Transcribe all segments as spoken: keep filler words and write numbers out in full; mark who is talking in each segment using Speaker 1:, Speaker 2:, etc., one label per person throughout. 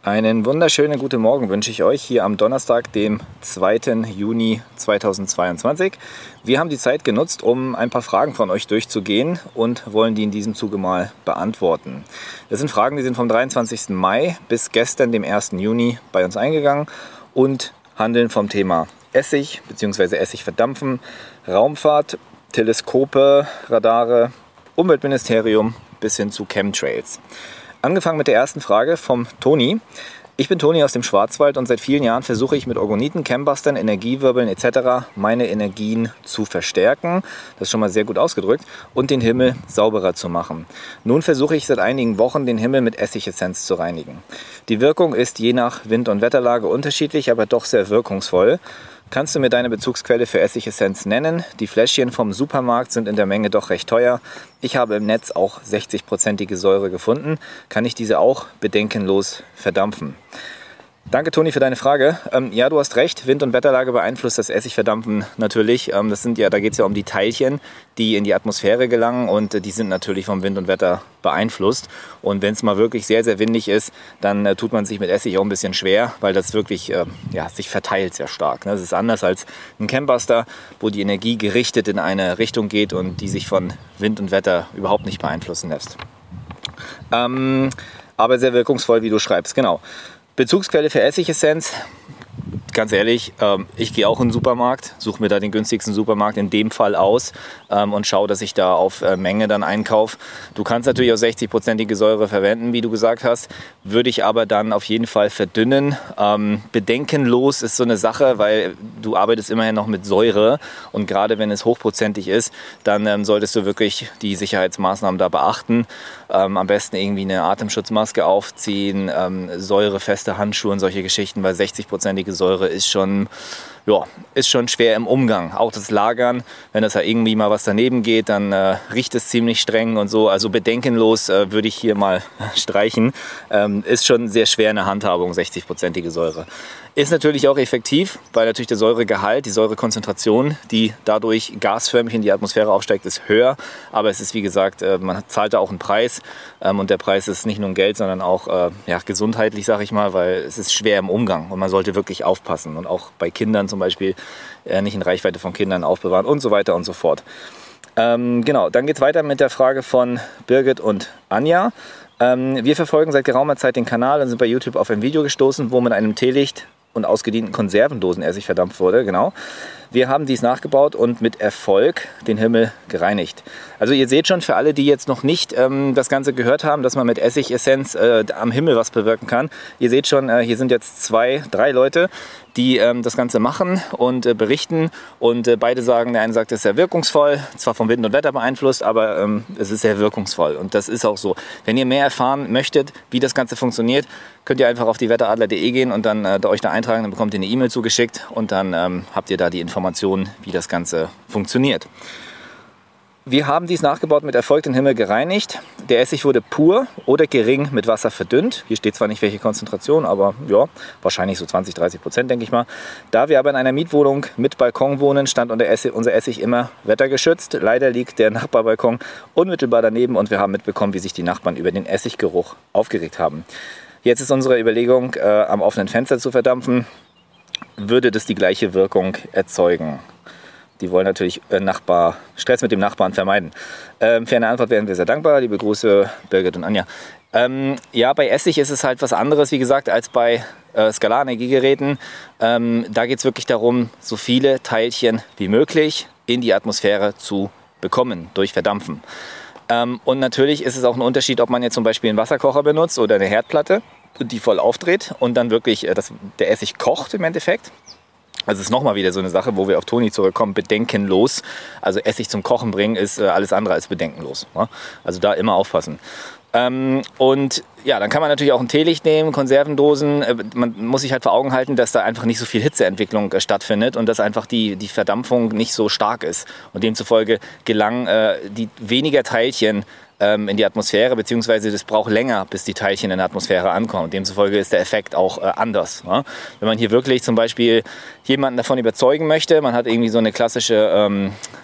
Speaker 1: Einen wunderschönen guten Morgen wünsche ich euch hier am Donnerstag, dem zweiten Juni zweitausendzweiundzwanzig. Wir haben die Zeit genutzt, um ein paar Fragen von euch durchzugehen und wollen die in diesem Zuge mal beantworten. Das sind Fragen, die sind vom dreiundzwanzigsten Mai bis gestern, dem ersten Juni, bei uns eingegangen und handeln vom Thema Essig bzw. Essig verdampfen, Raumfahrt, Teleskope, Radare, Umweltministerium bis hin zu Chemtrails. Angefangen mit der ersten Frage vom Toni. Ich bin Toni aus dem Schwarzwald und seit vielen Jahren versuche ich mit Orgoniten, Chembustern, Energiewirbeln et cetera meine Energien zu verstärken, das ist schon mal sehr gut ausgedrückt, und den Himmel sauberer zu machen. Nun versuche ich seit einigen Wochen, den Himmel mit Essigessenz zu reinigen. Die Wirkung ist je nach Wind- und Wetterlage unterschiedlich, aber doch sehr wirkungsvoll. Kannst du mir deine Bezugsquelle für Essigessenz nennen? Die Fläschchen vom Supermarkt sind in der Menge doch recht teuer. Ich habe im Netz auch sechzig-prozentige Säure gefunden. Kann ich diese auch bedenkenlos verdampfen? Danke, Toni, für deine Frage. Ähm, ja, du hast recht, Wind- und Wetterlage beeinflusst das Essigverdampfen natürlich. Ähm, das sind ja, da geht es ja um die Teilchen, die in die Atmosphäre gelangen, und äh, die sind natürlich vom Wind und Wetter beeinflusst. Und wenn es mal wirklich sehr, sehr windig ist, dann äh, tut man sich mit Essig auch ein bisschen schwer, weil das wirklich äh, ja, sich verteilt sehr stark. Ne? Das ist anders als ein Chembuster, wo die Energie gerichtet in eine Richtung geht und die sich von Wind und Wetter überhaupt nicht beeinflussen lässt. Ähm, aber sehr wirkungsvoll, wie du schreibst, genau. Bezugsquelle für Essigessenz, ganz ehrlich, ähm, ich gehe auch in den Supermarkt, suche mir da den günstigsten Supermarkt in dem Fall aus ähm, und schaue, dass ich da auf äh, Menge dann einkaufe. Du kannst natürlich auch sechzig-prozentige Säure verwenden, wie du gesagt hast, würde ich aber dann auf jeden Fall verdünnen. Ähm, bedenkenlos ist so eine Sache, weil du arbeitest immerhin noch mit Säure, und gerade wenn es hochprozentig ist, dann ähm, solltest du wirklich die Sicherheitsmaßnahmen da beachten. Ähm, am besten irgendwie eine Atemschutzmaske aufziehen, ähm, säurefeste Handschuhe und solche Geschichten, weil sechzig-prozentige Säure ist schon, ja, ist schon schwer im Umgang. Auch das Lagern, wenn das da irgendwie mal was daneben geht, dann äh, riecht es ziemlich streng und so. Also bedenkenlos äh, würde ich hier mal streichen. Ähm, ist schon sehr schwer in der Handhabung, sechzig-prozentige Säure. Ist natürlich auch effektiv, weil natürlich der Säuregehalt, die Säurekonzentration, die dadurch gasförmig in die Atmosphäre aufsteigt, ist höher. Aber es ist, wie gesagt, äh, man zahlt da auch einen Preis. Ähm, und der Preis ist nicht nur ein Geld, sondern auch äh, ja, gesundheitlich, sage ich mal, weil es ist schwer im Umgang. Und man sollte wirklich aufpassen. Und auch bei Kindern zum Beispiel äh, nicht in Reichweite von Kindern aufbewahren und so weiter und so fort. Ähm, genau, dann geht es weiter mit der Frage von Birgit und Anja. Ähm, wir verfolgen seit geraumer Zeit den Kanal und sind bei YouTube auf ein Video gestoßen, wo mit einem Teelicht und ausgedienten Konservendosen Essig verdampft wurde, genau. Wir haben dies nachgebaut und mit Erfolg den Himmel gereinigt. Also ihr seht schon, für alle, die jetzt noch nicht ähm, das Ganze gehört haben, dass man mit Essigessenz äh, am Himmel was bewirken kann. Ihr seht schon, äh, hier sind jetzt zwei, drei Leute, die ähm, das Ganze machen und äh, berichten. Und äh, beide sagen, der eine sagt, es ist sehr wirkungsvoll, zwar vom Wind und Wetter beeinflusst, aber ähm, es ist sehr wirkungsvoll. Und das ist auch so. Wenn ihr mehr erfahren möchtet, wie das Ganze funktioniert, könnt ihr einfach auf die wetteradler punkt de gehen und dann äh, euch da eintragen, dann bekommt ihr eine E-Mail zugeschickt und dann ähm, habt ihr da die Informationen, wie das Ganze funktioniert. Wir haben dies nachgebaut, mit Erfolg den Himmel gereinigt. Der Essig wurde pur oder gering mit Wasser verdünnt. Hier steht zwar nicht welche Konzentration, aber ja, wahrscheinlich so zwanzig, dreißig Prozent, denke ich mal. Da wir aber in einer Mietwohnung mit Balkon wohnen, stand unser Essig, unser Essig immer wettergeschützt. Leider liegt der Nachbarbalkon unmittelbar daneben und wir haben mitbekommen, wie sich die Nachbarn über den Essiggeruch aufgeregt haben. Jetzt ist unsere Überlegung, äh, am offenen Fenster zu verdampfen. Würde das die gleiche Wirkung erzeugen? Die wollen natürlich äh, Nachbar, Stress mit dem Nachbarn vermeiden. Ähm, für eine Antwort wären wir sehr dankbar. Liebe Grüße, Birgit und Anja. Ähm, ja, bei Essig ist es halt was anderes, wie gesagt, als bei äh, Skalarenergiegeräten. Ähm, da geht es wirklich darum, so viele Teilchen wie möglich in die Atmosphäre zu bekommen durch Verdampfen. Ähm, und natürlich ist es auch ein Unterschied, ob man jetzt zum Beispiel einen Wasserkocher benutzt oder eine Herdplatte und die voll aufdreht und dann wirklich äh, das, der Essig kocht im Endeffekt. Also es ist nochmal wieder so eine Sache, wo wir auf Toni zurückkommen, bedenkenlos. Also Essig zum Kochen bringen ist äh, alles andere als bedenkenlos. Ne? Also da immer aufpassen. Ähm, und ja, dann kann man natürlich auch ein Teelicht nehmen, Konservendosen. Äh, man muss sich halt vor Augen halten, dass da einfach nicht so viel Hitzeentwicklung äh, stattfindet und dass einfach die, die Verdampfung nicht so stark ist. Und demzufolge gelangen äh, die weniger Teilchen ähm, in die Atmosphäre, beziehungsweise das braucht länger, bis die Teilchen in der Atmosphäre ankommen. Und demzufolge ist der Effekt auch äh, anders. Ne? Wenn man hier wirklich zum Beispiel jemanden davon überzeugen möchte, man hat irgendwie so eine klassische ähm,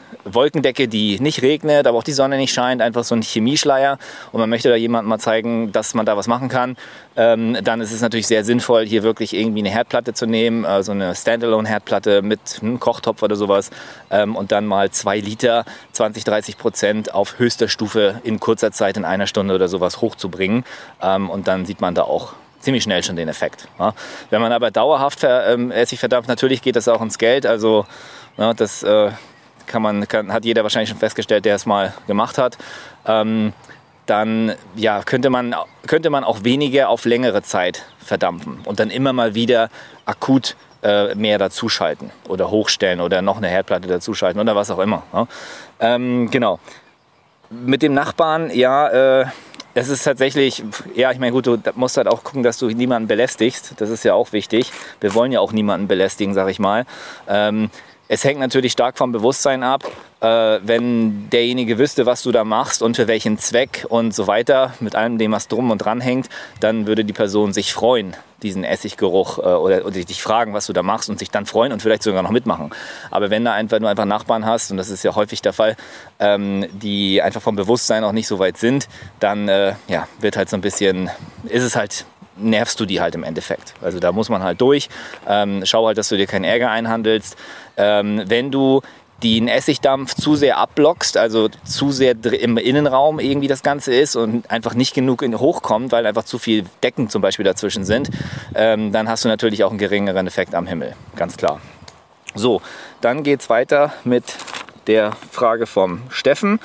Speaker 1: Wolkendecke, die nicht regnet, aber auch die Sonne nicht scheint, einfach so ein Chemieschleier und man möchte da jemandem mal zeigen, dass man da was machen kann, ähm, dann ist es natürlich sehr sinnvoll, hier wirklich irgendwie eine Herdplatte zu nehmen, äh, so eine Standalone-Herdplatte mit einem Kochtopf oder sowas ähm, und dann mal zwei Liter, zwanzig, dreißig Prozent auf höchster Stufe in kurzer Zeit, in einer Stunde oder sowas hochzubringen ähm, und dann sieht man da auch ziemlich schnell schon den Effekt. Ja. Wenn man aber dauerhaft ähm, Essig verdampft, natürlich geht das auch ins Geld. Also ja, das äh, kann man, kann, hat jeder wahrscheinlich schon festgestellt, der es mal gemacht hat. Ähm, dann ja, könnte man, könnte man auch weniger auf längere Zeit verdampfen und dann immer mal wieder akut äh, mehr dazuschalten oder hochstellen oder noch eine Herdplatte dazuschalten oder was auch immer. Ja. Ähm, genau. Mit dem Nachbarn, ja, äh, es ist tatsächlich, ja, ich meine, gut, du musst halt auch gucken, dass du niemanden belästigst. Das ist ja auch wichtig. Wir wollen ja auch niemanden belästigen, sag ich mal. Ähm, es hängt natürlich stark vom Bewusstsein ab. Äh, wenn derjenige wüsste, was du da machst und für welchen Zweck und so weiter, mit allem dem, was drum und dran hängt, dann würde die Person sich freuen, diesen Essiggeruch äh, oder, oder dich fragen, was du da machst und sich dann freuen und vielleicht sogar noch mitmachen. Aber wenn da einfach nur einfach Nachbarn hast, und das ist ja häufig der Fall, ähm, die einfach vom Bewusstsein auch nicht so weit sind, dann äh, ja, wird halt so ein bisschen, ist es halt, nervst du die halt im Endeffekt. Also da muss man halt durch. Ähm, schau halt, dass du dir keinen Ärger einhandelst. Ähm, wenn du den Essigdampf zu sehr abblockst, also zu sehr im Innenraum irgendwie das Ganze ist und einfach nicht genug in, hochkommt, weil einfach zu viel Decken zum Beispiel dazwischen sind, ähm, dann hast du natürlich auch einen geringeren Effekt am Himmel, ganz klar. So, dann geht es weiter mit der Frage vom Steffen.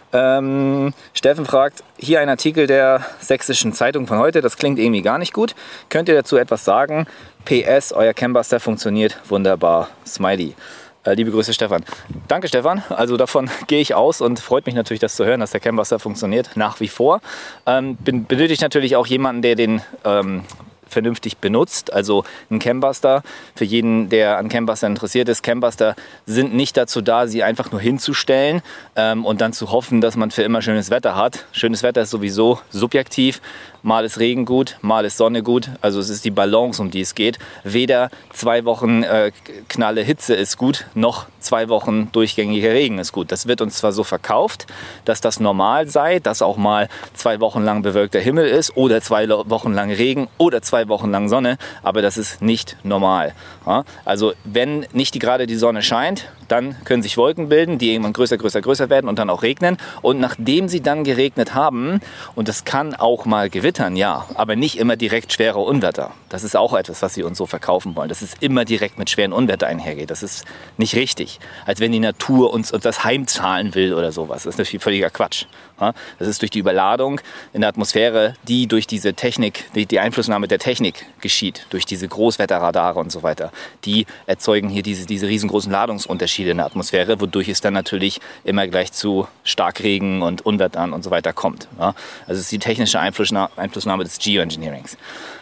Speaker 1: Ähm, Steffen fragt, hier ein Artikel der Sächsischen Zeitung von heute, das klingt irgendwie gar nicht gut. Könnt ihr dazu etwas sagen? P S, euer Cambuster funktioniert wunderbar. Smiley. Äh, liebe Grüße, Stefan. Danke, Stefan. Also davon gehe ich aus und freut mich natürlich, das zu hören, dass der Cambuster funktioniert, nach wie vor. Ähm, bin, benötigt natürlich auch jemanden, der den ähm, vernünftig benutzt. Also ein Cambuster, für jeden, der an Cambuster interessiert ist, Cambuster sind nicht dazu da, sie einfach nur hinzustellen ähm, und dann zu hoffen, dass man für immer schönes Wetter hat. Schönes Wetter ist sowieso subjektiv. Mal ist Regen gut, mal ist Sonne gut. Also es ist die Balance, um die es geht. Weder zwei Wochen äh, knalle Hitze ist gut, noch zwei Wochen durchgängiger Regen ist gut. Das wird uns zwar so verkauft, dass das normal sei, dass auch mal zwei Wochen lang bewölkter Himmel ist oder zwei Wochen lang Regen oder zwei Wochen lang Sonne, aber das ist nicht normal. Ja? Also wenn nicht die, gerade die Sonne scheint, dann können sich Wolken bilden, die irgendwann größer, größer, größer werden und dann auch regnen. Und nachdem sie dann geregnet haben, und das kann auch mal gewittern, ja, aber nicht immer direkt schwere Unwetter. Das ist auch etwas, was sie uns so verkaufen wollen, dass es immer direkt mit schweren Unwetter einhergeht. Das ist nicht richtig. Als wenn die Natur uns, uns das heimzahlen will oder sowas. Das ist natürlich völliger Quatsch. Ja? Das ist durch die Überladung in der Atmosphäre, die durch diese Technik, die, die Einflussnahme der Technik geschieht, durch diese Großwetterradare und so weiter. Die erzeugen hier diese, diese riesengroßen Ladungsunterschiede in der Atmosphäre, wodurch es dann natürlich immer gleich zu Starkregen und Unwettern und so weiter kommt. Ja? Also es ist die technische Einflussnahme, Einflussnahme des Geoengineerings.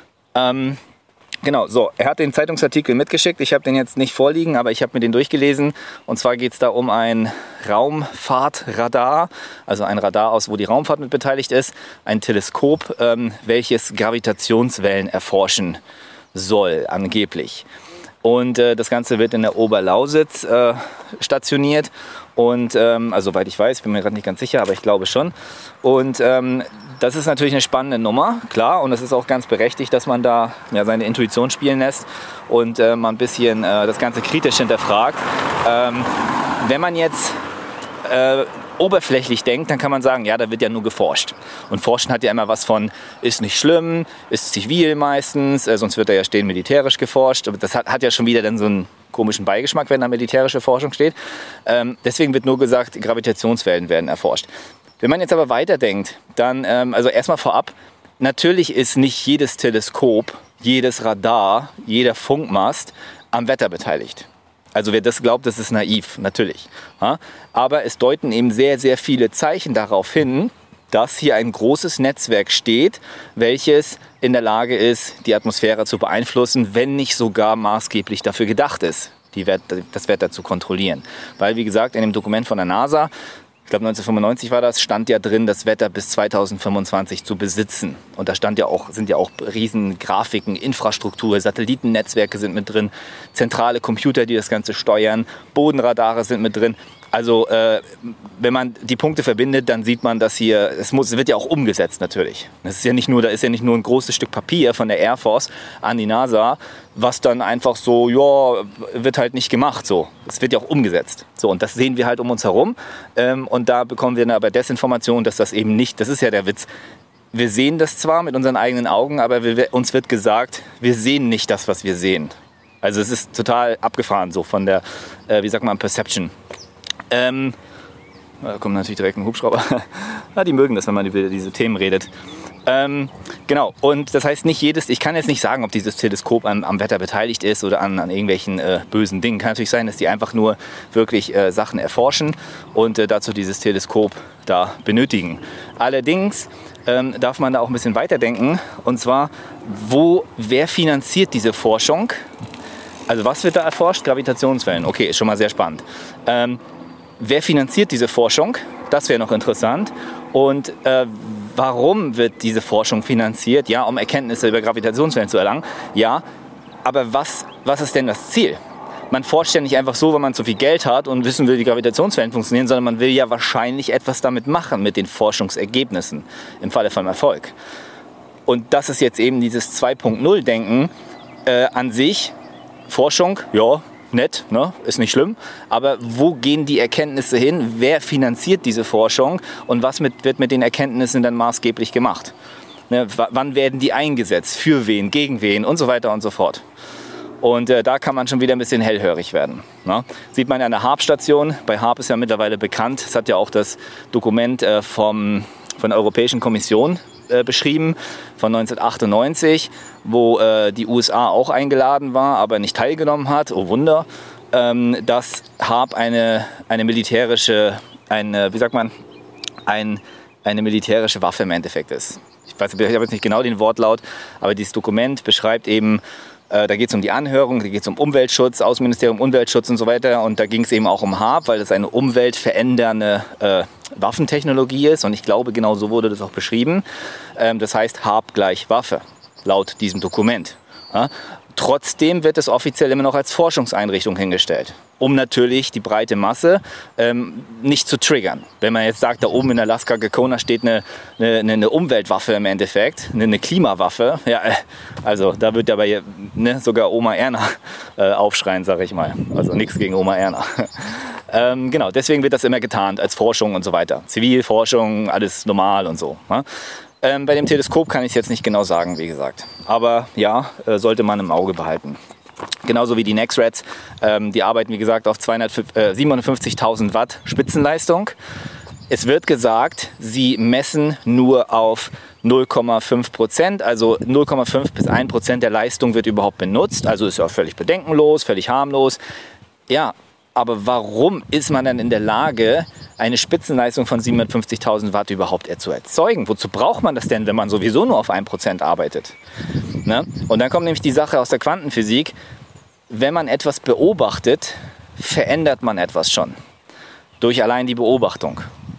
Speaker 1: Ähm, genau, so, er hat den Zeitungsartikel mitgeschickt. Ich habe den jetzt nicht vorliegen, aber ich habe mir den durchgelesen. Und zwar geht es da um ein Raumfahrtradar, also ein Radar aus, wo die Raumfahrt mit beteiligt ist, ein Teleskop, ähm, welches Gravitationswellen erforschen soll, angeblich. Und äh, das Ganze wird in der Oberlausitz äh, stationiert. Und ähm, also soweit ich weiß, bin mir gerade nicht ganz sicher, aber ich glaube schon. Und ähm, das ist natürlich eine spannende Nummer, klar. Und es ist auch ganz berechtigt, dass man da ja, seine Intuition spielen lässt und äh, mal ein bisschen äh, das Ganze kritisch hinterfragt. Ähm, wenn man jetzt äh, oberflächlich denkt, dann kann man sagen, ja, da wird ja nur geforscht. Und Forschen hat ja immer was von, ist nicht schlimm, ist zivil meistens, äh, sonst wird da ja stehen, militärisch geforscht. Aber das hat, hat ja schon wieder dann so einen komischen Beigeschmack, wenn da militärische Forschung steht. Ähm, deswegen wird nur gesagt, Gravitationswellen werden erforscht. Wenn man jetzt aber weiterdenkt, dann, ähm, also erstmal vorab, natürlich ist nicht jedes Teleskop, jedes Radar, jeder Funkmast am Wetter beteiligt. Also wer das glaubt, das ist naiv, natürlich. Ja? Aber es deuten eben sehr, sehr viele Zeichen darauf hin, dass hier ein großes Netzwerk steht, welches in der Lage ist, die Atmosphäre zu beeinflussen, wenn nicht sogar maßgeblich dafür gedacht ist, die Wett- das Wetter zu kontrollieren. Weil, wie gesagt, in dem Dokument von der NASA, ich glaube neunzehnhundertfünfundneunzig war das, stand ja drin, das Wetter bis zweitausendfünfundzwanzig zu besitzen. Und da stand ja auch, sind ja auch riesen Grafiken, Infrastruktur, Satellitennetzwerke sind mit drin, zentrale Computer, die das Ganze steuern, Bodenradare sind mit drin. Also äh, wenn man die Punkte verbindet, dann sieht man, dass hier, es muss, es wird ja auch umgesetzt natürlich. Das ist ja nicht nur, da ist ja nicht nur ein großes Stück Papier von der Air Force an die NASA, was dann einfach so, ja, wird halt nicht gemacht so. Es wird ja auch umgesetzt. So, und das sehen wir halt um uns herum. Ähm, und da bekommen wir dann aber Desinformation, dass das eben nicht, das ist ja der Witz. Wir sehen das zwar mit unseren eigenen Augen, aber wir, uns wird gesagt, wir sehen nicht das, was wir sehen. Also es ist total abgefahren so von der, äh, wie sagt man, Perception. Ähm, da kommt natürlich direkt ein Hubschrauber. Ja, die mögen das, wenn man über diese Themen redet. Ähm, genau, und das heißt nicht jedes, ich kann jetzt nicht sagen, ob dieses Teleskop am, am Wetter beteiligt ist oder an, an irgendwelchen äh, bösen Dingen. Kann natürlich sein, dass die einfach nur wirklich äh, Sachen erforschen und äh, dazu dieses Teleskop da benötigen. Allerdings ähm, darf man da auch ein bisschen weiterdenken, und zwar, wo, wer finanziert diese Forschung? Also was wird da erforscht? Gravitationswellen. Okay, ist schon mal sehr spannend. Ähm, wer finanziert diese Forschung? Das wäre noch interessant. Und äh, warum wird diese Forschung finanziert? Ja, um Erkenntnisse über Gravitationswellen zu erlangen. Ja, aber was, was ist denn das Ziel? Man forscht ja nicht einfach so, wenn man zu viel Geld hat und wissen will, wie Gravitationswellen funktionieren, sondern man will ja wahrscheinlich etwas damit machen, mit den Forschungsergebnissen, im Falle von Erfolg. Und das ist jetzt eben dieses zwei Punkt null Denken äh, an sich. Forschung, ja, nett, ne? Ist nicht schlimm. Aber wo gehen die Erkenntnisse hin? Wer finanziert diese Forschung? Und was mit, wird mit den Erkenntnissen dann maßgeblich gemacht? Ne? W- wann werden die eingesetzt? Für wen? Gegen wen? Und so weiter und so fort. Und äh, da kann man schon wieder ein bisschen hellhörig werden. Ne? Sieht man an der HARP-Station. Bei HARP ist ja mittlerweile bekannt. Es hat ja auch das Dokument äh, vom, von der Europäischen Kommission beschrieben von neunzehnhundertachtundneunzig, wo äh, die U S A auch eingeladen war, aber nicht teilgenommen hat. Oh Wunder, ähm, dass HARP eine, eine militärische, eine, wie sagt man, ein, eine militärische Waffe im Endeffekt ist. Ich weiß, ich habe jetzt nicht genau den Wortlaut, aber dieses Dokument beschreibt eben, äh, da geht es um die Anhörung, da geht es um Umweltschutz, Außenministerium Umweltschutz und so weiter, und da ging es eben auch um HARP, weil es eine umweltverändernde äh, Waffentechnologie ist, und ich glaube, genau so wurde das auch beschrieben. Ähm, das heißt HARP gleich Waffe, laut diesem Dokument. Ja? Trotzdem wird es offiziell immer noch als Forschungseinrichtung hingestellt, um natürlich die breite Masse ähm, nicht zu triggern. Wenn man jetzt sagt, da oben in Alaska Gakona steht eine, eine, eine Umweltwaffe im Endeffekt, eine, eine Klimawaffe, ja, also da wird dabei ne, sogar Oma Erna äh, aufschreien, sage ich mal. Also nichts gegen Oma Erna. ähm, genau, deswegen wird das immer getarnt als Forschung und so weiter. Zivilforschung, alles normal und so. Ne? Ähm, bei dem Teleskop kann ich es jetzt nicht genau sagen, wie gesagt. Aber ja, äh, sollte man im Auge behalten. Genauso wie die NexRads. Ähm, die arbeiten, wie gesagt, auf zweihundertsiebenundfünfzigtausend Watt Spitzenleistung. Es wird gesagt, sie messen nur auf null Komma fünf Prozent. Also null Komma fünf bis ein Prozent der Leistung wird überhaupt benutzt. Also ist ja auch völlig bedenkenlos, völlig harmlos. Ja, aber warum ist man dann in der Lage, eine Spitzenleistung von siebenhundertfünfzigtausend Watt überhaupt zu erzeugen? Wozu braucht man das denn, wenn man sowieso nur auf ein Prozent arbeitet? Ne? Und dann kommt nämlich die Sache aus der Quantenphysik. Wenn man etwas beobachtet, verändert man etwas schon. Durch allein die Beobachtung.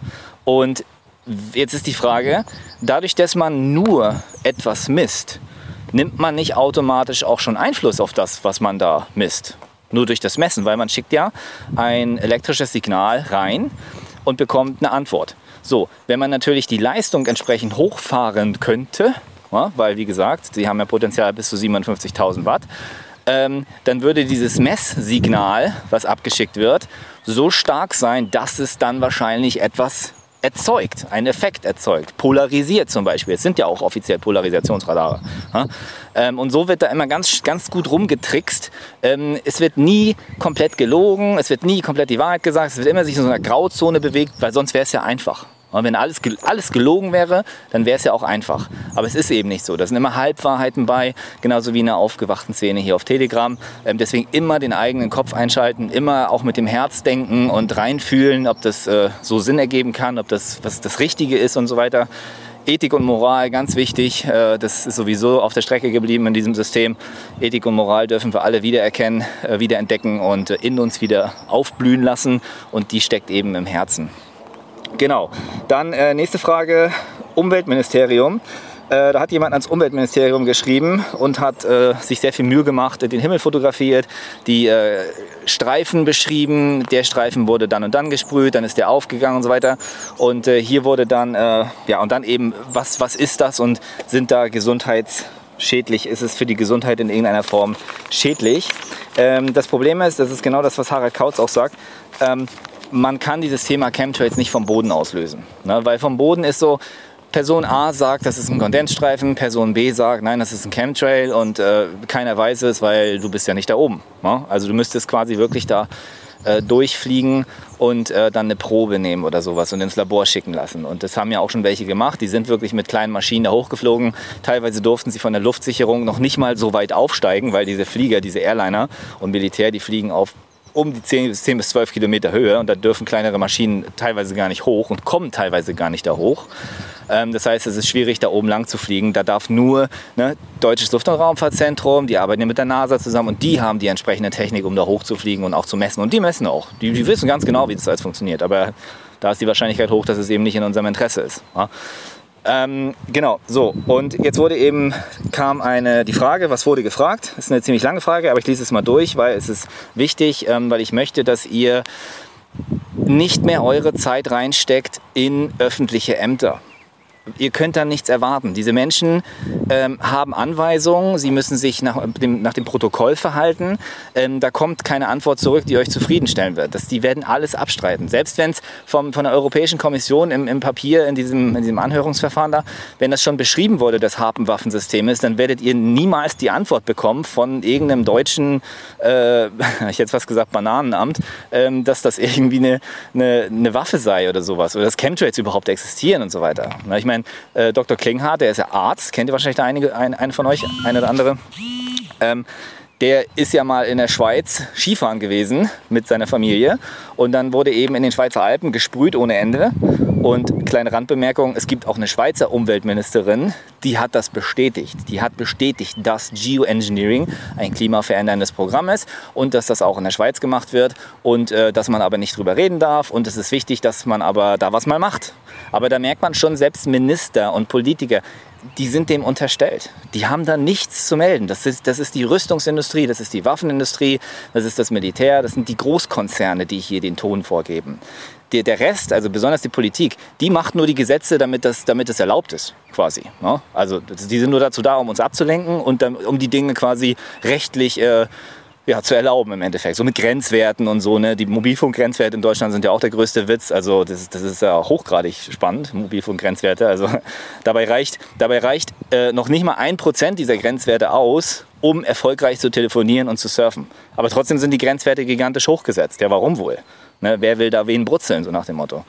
Speaker 1: Und jetzt ist die Frage, dadurch, dass man nur etwas misst, nimmt man nicht automatisch auch schon Einfluss auf das, was man da misst? Nur durch das Messen, weil man schickt ja ein elektrisches Signal rein und bekommt eine Antwort. So, wenn man natürlich die Leistung entsprechend hochfahren könnte, ja, weil wie gesagt, sie haben ja Potenzial bis zu siebenundfünfzigtausend Watt, ähm, dann würde dieses Messsignal, was abgeschickt wird, so stark sein, dass es dann wahrscheinlich etwas erzeugt, einen Effekt erzeugt, polarisiert zum Beispiel. Es sind ja auch offiziell Polarisationsradare. Ja? Ähm, und so wird da immer ganz, ganz gut rumgetrickst. Ähm, es wird nie komplett gelogen, es wird nie komplett die Wahrheit gesagt, es wird immer sich in so einer Grauzone bewegt, weil sonst wäre es ja einfach. Und wenn alles, alles gelogen wäre, dann wäre es ja auch einfach. Aber es ist eben nicht so. Da sind immer Halbwahrheiten bei, genauso wie in der aufgewachten Szene hier auf Telegram. Ähm, deswegen immer den eigenen Kopf einschalten, immer auch mit dem Herz denken und reinfühlen, ob das äh, so Sinn ergeben kann, ob das was das Richtige ist und so weiter. Ethik und Moral, ganz wichtig. Äh, das ist sowieso auf der Strecke geblieben in diesem System. Ethik und Moral dürfen wir alle wiedererkennen, äh, wiederentdecken und äh, in uns wieder aufblühen lassen. Und die steckt eben im Herzen. Genau. Dann äh, nächste Frage, Umweltministerium. Äh, da hat jemand ans Umweltministerium geschrieben und hat äh, sich sehr viel Mühe gemacht, den Himmel fotografiert, die äh, Streifen beschrieben. Der Streifen wurde dann und dann gesprüht, dann ist der aufgegangen und so weiter. Und äh, hier wurde dann, äh, ja, und dann eben, was, was ist das und sind da gesundheitsschädlich? Ist es für die Gesundheit in irgendeiner Form schädlich? Ähm, das Problem ist, das ist genau das, was Harald Kautz auch sagt, ähm, man kann dieses Thema Chemtrails nicht vom Boden auslösen. Ne? Weil vom Boden ist so, Person A sagt, das ist ein Kondensstreifen, Person B sagt, nein, das ist ein Chemtrail und äh, keiner weiß es, weil du bist ja nicht da oben. Ne? Also du müsstest quasi wirklich da äh, durchfliegen und äh, dann eine Probe nehmen oder sowas und ins Labor schicken lassen. Und das haben ja auch schon welche gemacht, die sind wirklich mit kleinen Maschinen da hochgeflogen. Teilweise durften sie von der Luftsicherung noch nicht mal so weit aufsteigen, weil diese Flieger, diese Airliner und Militär, die fliegen auf um die zehn bis zwölf Kilometer Höhe und da dürfen kleinere Maschinen teilweise gar nicht hoch und kommen teilweise gar nicht da hoch. Ähm, das heißt, es ist schwierig, da oben lang zu fliegen. Da darf nur ne, Deutsches Luft- und Raumfahrtzentrum, die arbeiten ja mit der NASA zusammen und die haben die entsprechende Technik, um da hoch zu fliegen und auch zu messen. Und die messen auch. Die, die wissen ganz genau, wie das alles funktioniert. Aber da ist die Wahrscheinlichkeit hoch, dass es eben nicht in unserem Interesse ist. Ja? Ähm, genau, so. Und jetzt wurde eben, kam eine, die Frage, was wurde gefragt? Das ist eine ziemlich lange Frage, aber ich lese es mal durch, weil es ist wichtig, ähm, weil ich möchte, dass ihr nicht mehr eure Zeit reinsteckt in öffentliche Ämter. Ihr könnt da nichts erwarten. Diese Menschen ähm, haben Anweisungen, sie müssen sich nach dem, nach dem Protokoll verhalten. Ähm, da kommt keine Antwort zurück, die euch zufriedenstellen wird. Das, die werden alles abstreiten. Selbst wenn es von der Europäischen Kommission im, im Papier, in diesem, in diesem Anhörungsverfahren da, wenn das schon beschrieben wurde, das Harpen-Waffensystem ist, dann werdet ihr niemals die Antwort bekommen von irgendeinem deutschen, äh, ich hätte fast gesagt Bananenamt, ähm, dass das irgendwie eine, eine, eine Waffe sei oder sowas. Oder dass Chemtrails überhaupt existieren und so weiter. Na, ich meine, Äh, Doktor Klinghardt, der ist ja Arzt, kennt ihr wahrscheinlich da einige, ein, einen von euch, eine oder andere. Ähm, der ist ja mal in der Schweiz Skifahren gewesen mit seiner Familie und dann wurde eben in den Schweizer Alpen gesprüht ohne Ende. Und kleine Randbemerkung, es gibt auch eine Schweizer Umweltministerin, die hat das bestätigt. Die hat bestätigt, dass Geoengineering ein klimaveränderndes Programm ist und dass das auch in der Schweiz gemacht wird und äh, dass man aber nicht drüber reden darf und es ist wichtig, dass man aber da was mal macht. Aber da merkt man schon, selbst Minister und Politiker, die sind dem unterstellt. Die haben da nichts zu melden. Das ist, das ist die Rüstungsindustrie, das ist die Waffenindustrie, das ist das Militär, das sind die Großkonzerne, die hier den Ton vorgeben. Der, der Rest, also besonders die Politik, die macht nur die Gesetze, damit das, damit es erlaubt ist, quasi. Ne? Also die sind nur dazu da, um uns abzulenken und dann, um die Dinge quasi rechtlich äh, ja, zu erlauben im Endeffekt. So mit Grenzwerten und so. Ne? Die Mobilfunkgrenzwerte in Deutschland sind ja auch der größte Witz. Also das, das ist ja hochgradig spannend, Mobilfunkgrenzwerte. Also dabei reicht, dabei reicht äh, noch nicht mal ein Prozent dieser Grenzwerte aus, um erfolgreich zu telefonieren und zu surfen. Aber trotzdem sind die Grenzwerte gigantisch hochgesetzt. Ja, warum wohl? Ne? Wer will da wen brutzeln, so nach dem Motto.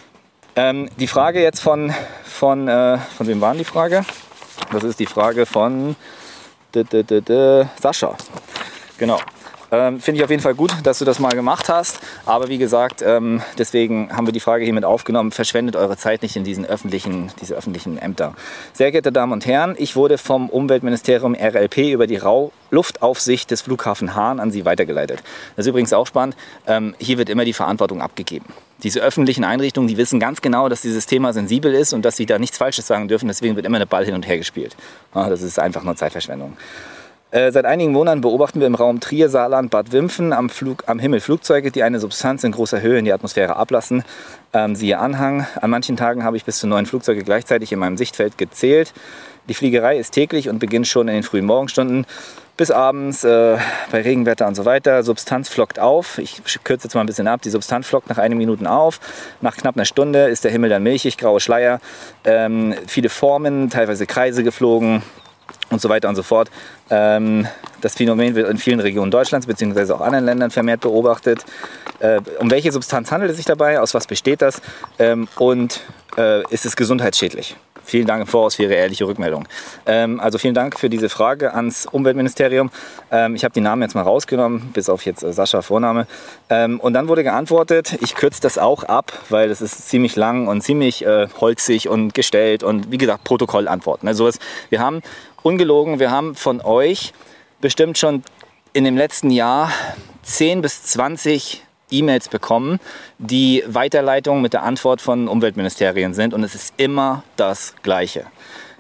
Speaker 1: Ähm, die Frage jetzt von, von, äh, von wem war die Frage? Das ist die Frage von d -d -d -d Sascha. Genau. Ähm, Finde ich auf jeden Fall gut, dass du das mal gemacht hast. Aber wie gesagt, ähm, deswegen haben wir die Frage hiermit aufgenommen. Verschwendet eure Zeit nicht in diesen öffentlichen, diese öffentlichen Ämter. Sehr geehrte Damen und Herren, ich wurde vom Umweltministerium R L P über die Luftaufsicht des Flughafen Hahn an Sie weitergeleitet. Das ist übrigens auch spannend. Ähm, hier wird immer die Verantwortung abgegeben. Diese öffentlichen Einrichtungen, die wissen ganz genau, dass dieses Thema sensibel ist und dass sie da nichts Falsches sagen dürfen. Deswegen wird immer der Ball hin und her gespielt. Ja, das ist einfach nur Zeitverschwendung. Äh, seit einigen Monaten beobachten wir im Raum Trier, Saarland, Bad Wimpfen am, Flug, am Himmel Flugzeuge, die eine Substanz in großer Höhe in die Atmosphäre ablassen. Ähm, siehe Anhang. An manchen Tagen habe ich bis zu neun Flugzeuge gleichzeitig in meinem Sichtfeld gezählt. Die Fliegerei ist täglich und beginnt schon in den frühen Morgenstunden bis abends äh, bei Regenwetter und so weiter. Substanz flockt auf. Ich kürze jetzt mal ein bisschen ab. Die Substanz flockt nach einigen Minuten auf. Nach knapp einer Stunde ist der Himmel dann milchig, graue Schleier. Ähm, viele Formen, teilweise Kreise geflogen. Und so weiter und so fort. Ähm, das Phänomen wird in vielen Regionen Deutschlands bzw. auch anderen Ländern vermehrt beobachtet. Äh, um welche Substanz handelt es sich dabei? Aus was besteht das? Ähm, und äh, ist es gesundheitsschädlich? Vielen Dank im Voraus für Ihre ehrliche Rückmeldung. Ähm, also vielen Dank für diese Frage ans Umweltministerium. Ähm, ich habe die Namen jetzt mal rausgenommen, bis auf jetzt äh, Sascha Vorname. Ähm, und dann wurde geantwortet, ich kürze das auch ab, weil das ist ziemlich lang und ziemlich äh, holzig und gestellt und wie gesagt Protokollantworten. Also wir haben ungelogen, wir haben von euch bestimmt schon in dem letzten Jahr zehn bis zwanzig E-Mails bekommen, die Weiterleitungen mit der Antwort von Umweltministerien sind und es ist immer das Gleiche.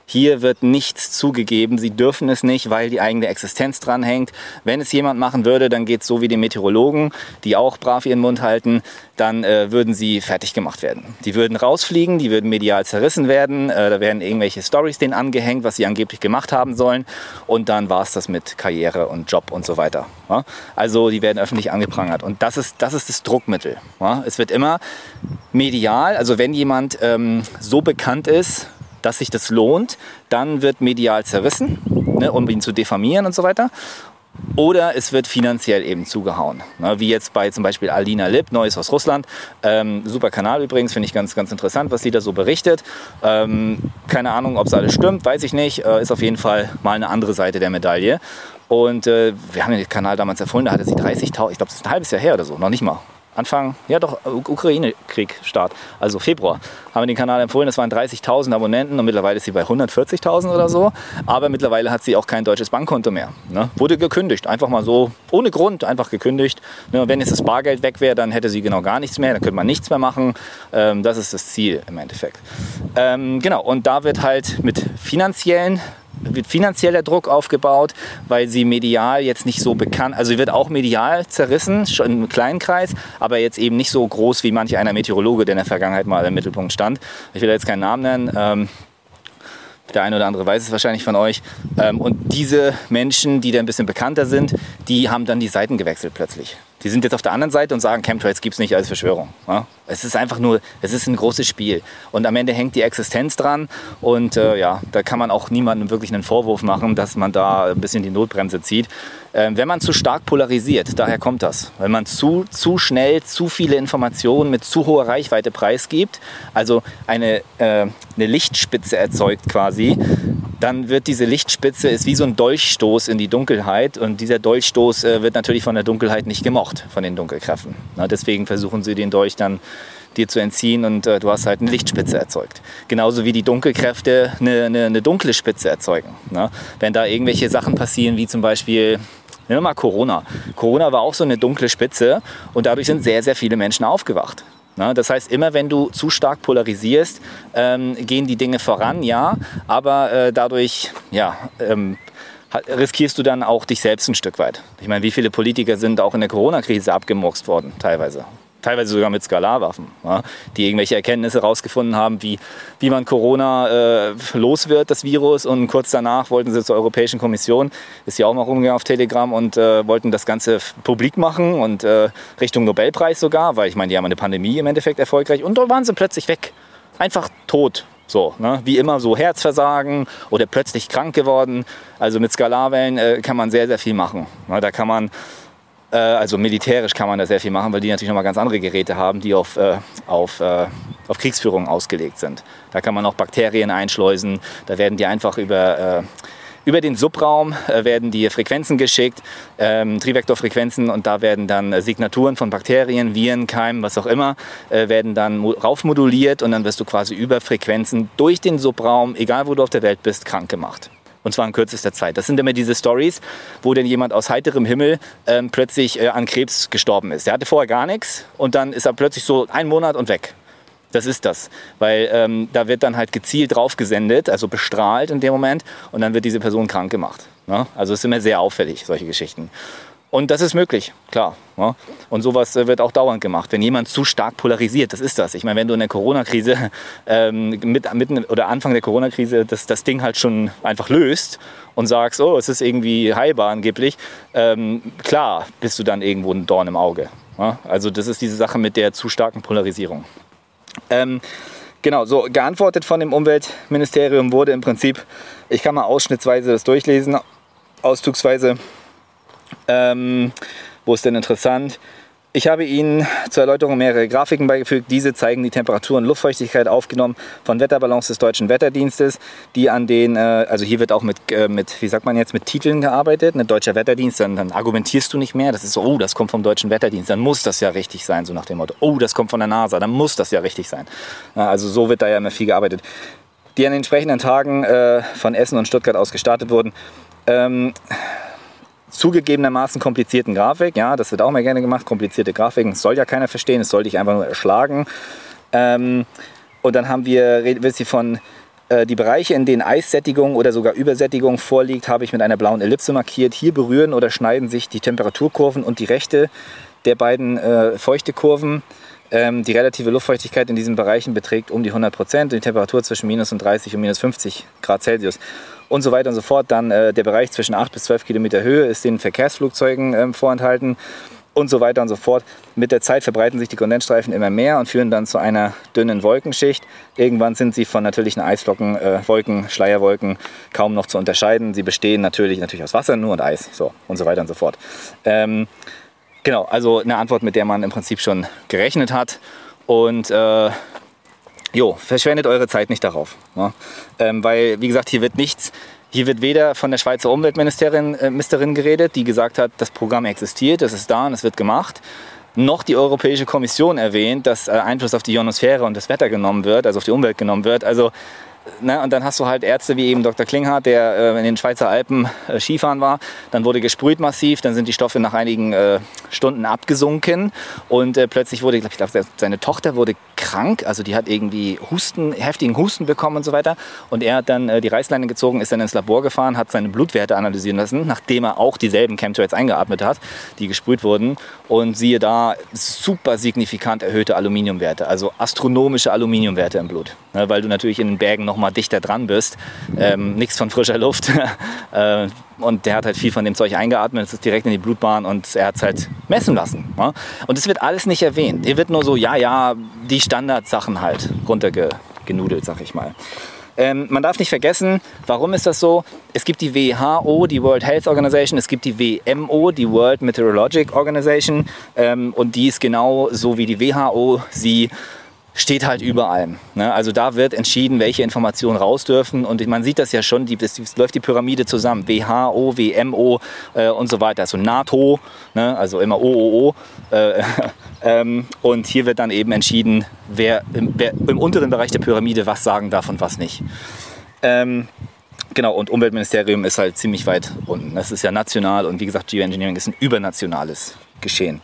Speaker 1: Hier wird nichts zugegeben. Sie dürfen es nicht, weil die eigene Existenz dran hängt. Wenn es jemand machen würde, dann geht es so wie die Meteorologen, die auch brav ihren Mund halten, dann äh, würden sie fertig gemacht werden. Die würden rausfliegen, die würden medial zerrissen werden, äh, da werden irgendwelche Storys denen angehängt, was sie angeblich gemacht haben sollen, und dann war es das mit Karriere und Job und so weiter. Ja? Also die werden öffentlich angeprangert, und das ist das, ist das Druckmittel. Ja? Es wird immer medial, also wenn jemand ähm, so bekannt ist, dass sich das lohnt, dann wird medial zerrissen, ne, um ihn zu diffamieren und so weiter. Oder es wird finanziell eben zugehauen. Ne, wie jetzt bei zum Beispiel Alina Lip, Neues aus Russland. Ähm, super Kanal übrigens, finde ich ganz, ganz interessant, was sie da so berichtet. Ähm, keine Ahnung, ob es alles stimmt, weiß ich nicht. Äh, ist auf jeden Fall mal eine andere Seite der Medaille. Und äh, wir haben den Kanal damals erfunden, da hatte sie dreißigtausend, ich glaube, das ist ein halbes Jahr her oder so, noch nicht mal. Anfang, ja doch, Ukraine-Krieg, Start, also Februar, haben wir den Kanal empfohlen. Das waren dreißigtausend Abonnenten und mittlerweile ist sie bei hundertvierzigtausend oder so. Aber mittlerweile hat sie auch kein deutsches Bankkonto mehr. Ne? Wurde gekündigt, einfach mal so, ohne Grund, einfach gekündigt. Ne? Wenn jetzt das Bargeld weg wäre, dann hätte sie genau gar nichts mehr, dann könnte man nichts mehr machen. Ähm, das ist das Ziel im Endeffekt. Ähm, genau, und da wird halt mit finanziellen wird finanzieller Druck aufgebaut, weil sie medial jetzt nicht so bekannt, also sie wird auch medial zerrissen, schon im kleinen Kreis, aber jetzt eben nicht so groß wie manch einer Meteorologe, der in der Vergangenheit mal im Mittelpunkt stand. Ich will jetzt keinen Namen nennen, ähm, der eine oder andere weiß es wahrscheinlich von euch. Ähm, und diese Menschen, die da ein bisschen bekannter sind, die haben dann die Seiten gewechselt plötzlich. Die sind jetzt auf der anderen Seite und sagen, Chemtrails gibt es nicht als Verschwörung. Ja? Es ist einfach nur, es ist ein großes Spiel. Und am Ende hängt die Existenz dran. Und äh, ja, da kann man auch niemandem wirklich einen Vorwurf machen, dass man da ein bisschen die Notbremse zieht. Ähm, wenn man zu stark polarisiert, daher kommt das. Wenn man zu, zu schnell zu viele Informationen mit zu hoher Reichweite preisgibt, also eine, äh, eine Lichtspitze erzeugt quasi, dann wird diese Lichtspitze ist wie so ein Dolchstoß in die Dunkelheit, und dieser Dolchstoß äh, wird natürlich von der Dunkelheit nicht gemocht, von den Dunkelkräften. Na, deswegen versuchen sie den Dolch dann dir zu entziehen, und äh, du hast halt eine Lichtspitze erzeugt. Genauso wie die Dunkelkräfte eine, eine, eine dunkle Spitze erzeugen. Na? Wenn da irgendwelche Sachen passieren, wie zum Beispiel, nehmen wir mal Corona. Corona war auch so eine dunkle Spitze, und dadurch sind sehr, sehr viele Menschen aufgewacht. Na, das heißt, immer wenn du zu stark polarisierst, ähm, gehen die Dinge voran, ja, aber äh, dadurch ja, ähm, riskierst du dann auch dich selbst ein Stück weit. Ich meine, wie viele Politiker sind auch in der Corona-Krise abgemurkst worden, teilweise. Teilweise sogar mit Skalarwaffen, ja, die irgendwelche Erkenntnisse herausgefunden haben, wie, wie man Corona äh, los wird, das Virus. Und kurz danach wollten sie zur Europäischen Kommission, ist ja auch mal rumgegangen auf Telegram, und äh, wollten das Ganze publik machen und äh, Richtung Nobelpreis sogar, weil ich meine, die haben eine Pandemie im Endeffekt erfolgreich, und dort waren sie plötzlich weg. Einfach tot. So, ne? Wie immer so Herzversagen oder plötzlich krank geworden. Also mit Skalarwellen äh, kann man sehr, sehr viel machen. Ja, da kann man Also militärisch kann man da sehr viel machen, weil die natürlich nochmal ganz andere Geräte haben, die auf, äh, auf, äh, auf Kriegsführung ausgelegt sind. Da kann man auch Bakterien einschleusen, da werden die einfach über, äh, über den Subraum äh, werden die Frequenzen geschickt, ähm, Trivektorfrequenzen, und da werden dann äh, Signaturen von Bakterien, Viren, Keimen, was auch immer, äh, werden dann raufmoduliert, und dann wirst du quasi über Frequenzen durch den Subraum, egal wo du auf der Welt bist, krank gemacht. Und zwar in kürzester Zeit. Das sind immer diese Stories, wo dann jemand aus heiterem Himmel ähm, plötzlich äh, an Krebs gestorben ist. Der hatte vorher gar nichts, und dann ist er plötzlich so ein Monat und weg. Das ist das. Weil ähm, da wird dann halt gezielt drauf gesendet, also bestrahlt in dem Moment, und dann wird diese Person krank gemacht. Ja? Also es ist immer sehr auffällig, solche Geschichten. Und das ist möglich, klar. Ja. Und sowas wird auch dauernd gemacht. Wenn jemand zu stark polarisiert, das ist das. Ich meine, wenn du in der Corona-Krise, ähm, mit, mitten oder Anfang der Corona-Krise, das, das Ding halt schon einfach löst und sagst, oh, es ist irgendwie heilbar angeblich, ähm, klar bist du dann irgendwo ein Dorn im Auge. Ja. Also das ist diese Sache mit der zu starken Polarisierung. Ähm, genau, so geantwortet von dem Umweltministerium wurde im Prinzip, ich kann mal ausschnittsweise das durchlesen, auszugsweise. Ähm, wo ist denn interessant? Ich habe Ihnen zur Erläuterung mehrere Grafiken beigefügt. Diese zeigen die Temperatur und Luftfeuchtigkeit aufgenommen von Wetterballons des Deutschen Wetterdienstes, die an den, äh, also hier wird auch mit, äh, mit, wie sagt man jetzt, mit Titeln gearbeitet, ein deutscher Wetterdienst, dann, dann argumentierst du nicht mehr, das ist so, oh, das kommt vom Deutschen Wetterdienst, dann muss das ja richtig sein, so nach dem Motto, oh, das kommt von der NASA, dann muss das ja richtig sein. Ja, also so wird da ja immer viel gearbeitet. Die an den entsprechenden Tagen äh, von Essen und Stuttgart aus gestartet wurden. Ähm, zugegebenermaßen komplizierten Grafik, ja, das wird auch mal gerne gemacht, komplizierte Grafiken, das soll ja keiner verstehen, es soll dich einfach nur erschlagen. Ähm, und dann haben wir, wird sie von Äh, die Bereiche, in denen Eissättigung oder sogar Übersättigung vorliegt, habe ich mit einer blauen Ellipse markiert. Hier berühren oder schneiden sich die Temperaturkurven und die rechte der beiden äh, Feuchtekurven. Ähm, die relative Luftfeuchtigkeit in diesen Bereichen beträgt um die hundert Prozent und die Temperatur zwischen minus dreißig und minus fünfzig Grad Celsius und so weiter und so fort. Dann äh, der Bereich zwischen acht bis zwölf Kilometer Höhe ist den Verkehrsflugzeugen ähm, vorenthalten und so weiter und so fort. Mit der Zeit verbreiten sich die Kondensstreifen immer mehr und führen dann zu einer dünnen Wolkenschicht. Irgendwann sind sie von natürlichen Eisflocken, äh, Wolken, Schleierwolken kaum noch zu unterscheiden. Sie bestehen natürlich, natürlich aus Wasser nur und Eis, so und so weiter und so fort. Ähm, Genau, also eine Antwort, mit der man im Prinzip schon gerechnet hat. Und äh, jo, verschwendet eure Zeit nicht darauf. Ne? Ähm, weil, wie gesagt, hier wird nichts, hier wird weder von der Schweizer Umweltministerin äh, Ministerin geredet, die gesagt hat, das Programm existiert, es ist da und es wird gemacht, noch die Europäische Kommission erwähnt, dass äh, Einfluss auf die Ionosphäre und das Wetter genommen wird, also auf die Umwelt genommen wird. Also Ne, und dann hast du halt Ärzte wie eben Doktor Klinghardt, der äh, in den Schweizer Alpen äh, Skifahren war. Dann wurde gesprüht massiv, dann sind die Stoffe nach einigen äh, Stunden abgesunken und äh, plötzlich wurde, ich glaube, glaub, seine Tochter wurde krank, also die hat irgendwie Husten, heftigen Husten bekommen und so weiter. Und er hat dann äh, die Reißleine gezogen, ist dann ins Labor gefahren, hat seine Blutwerte analysieren lassen, nachdem er auch dieselben Chemtrails eingeatmet hat, die gesprüht wurden. Und siehe da, super signifikant erhöhte Aluminiumwerte, also astronomische Aluminiumwerte im Blut. Ne, weil du natürlich in den Bergen noch mal dichter dran bist, ähm, nichts von frischer Luft. äh, und der hat halt viel von dem Zeug eingeatmet, es ist direkt in die Blutbahn und er hat es halt messen lassen. Ne? Und es wird alles nicht erwähnt. Hier wird nur so, ja, ja, die Standardsachen halt runtergenudelt, sag ich mal. Ähm, man darf nicht vergessen, warum ist das so? Es gibt die W H O, die World Health Organization, es gibt die W M O, die World Meteorological Organization, ähm, und die ist genau so wie die W H O, sie steht halt überall. Ne? Also da wird entschieden, welche Informationen raus dürfen. Und man sieht das ja schon, die, das, das läuft die Pyramide zusammen. W H O, W M O äh, und so weiter. Also NATO, ne? Also immer O O O. Äh, ähm, und hier wird dann eben entschieden, wer im, wer im unteren Bereich der Pyramide was sagen darf und was nicht. Ähm, genau, und Umweltministerium ist halt ziemlich weit unten. Das ist ja national und wie gesagt, Geoengineering ist ein übernationales Geschehen.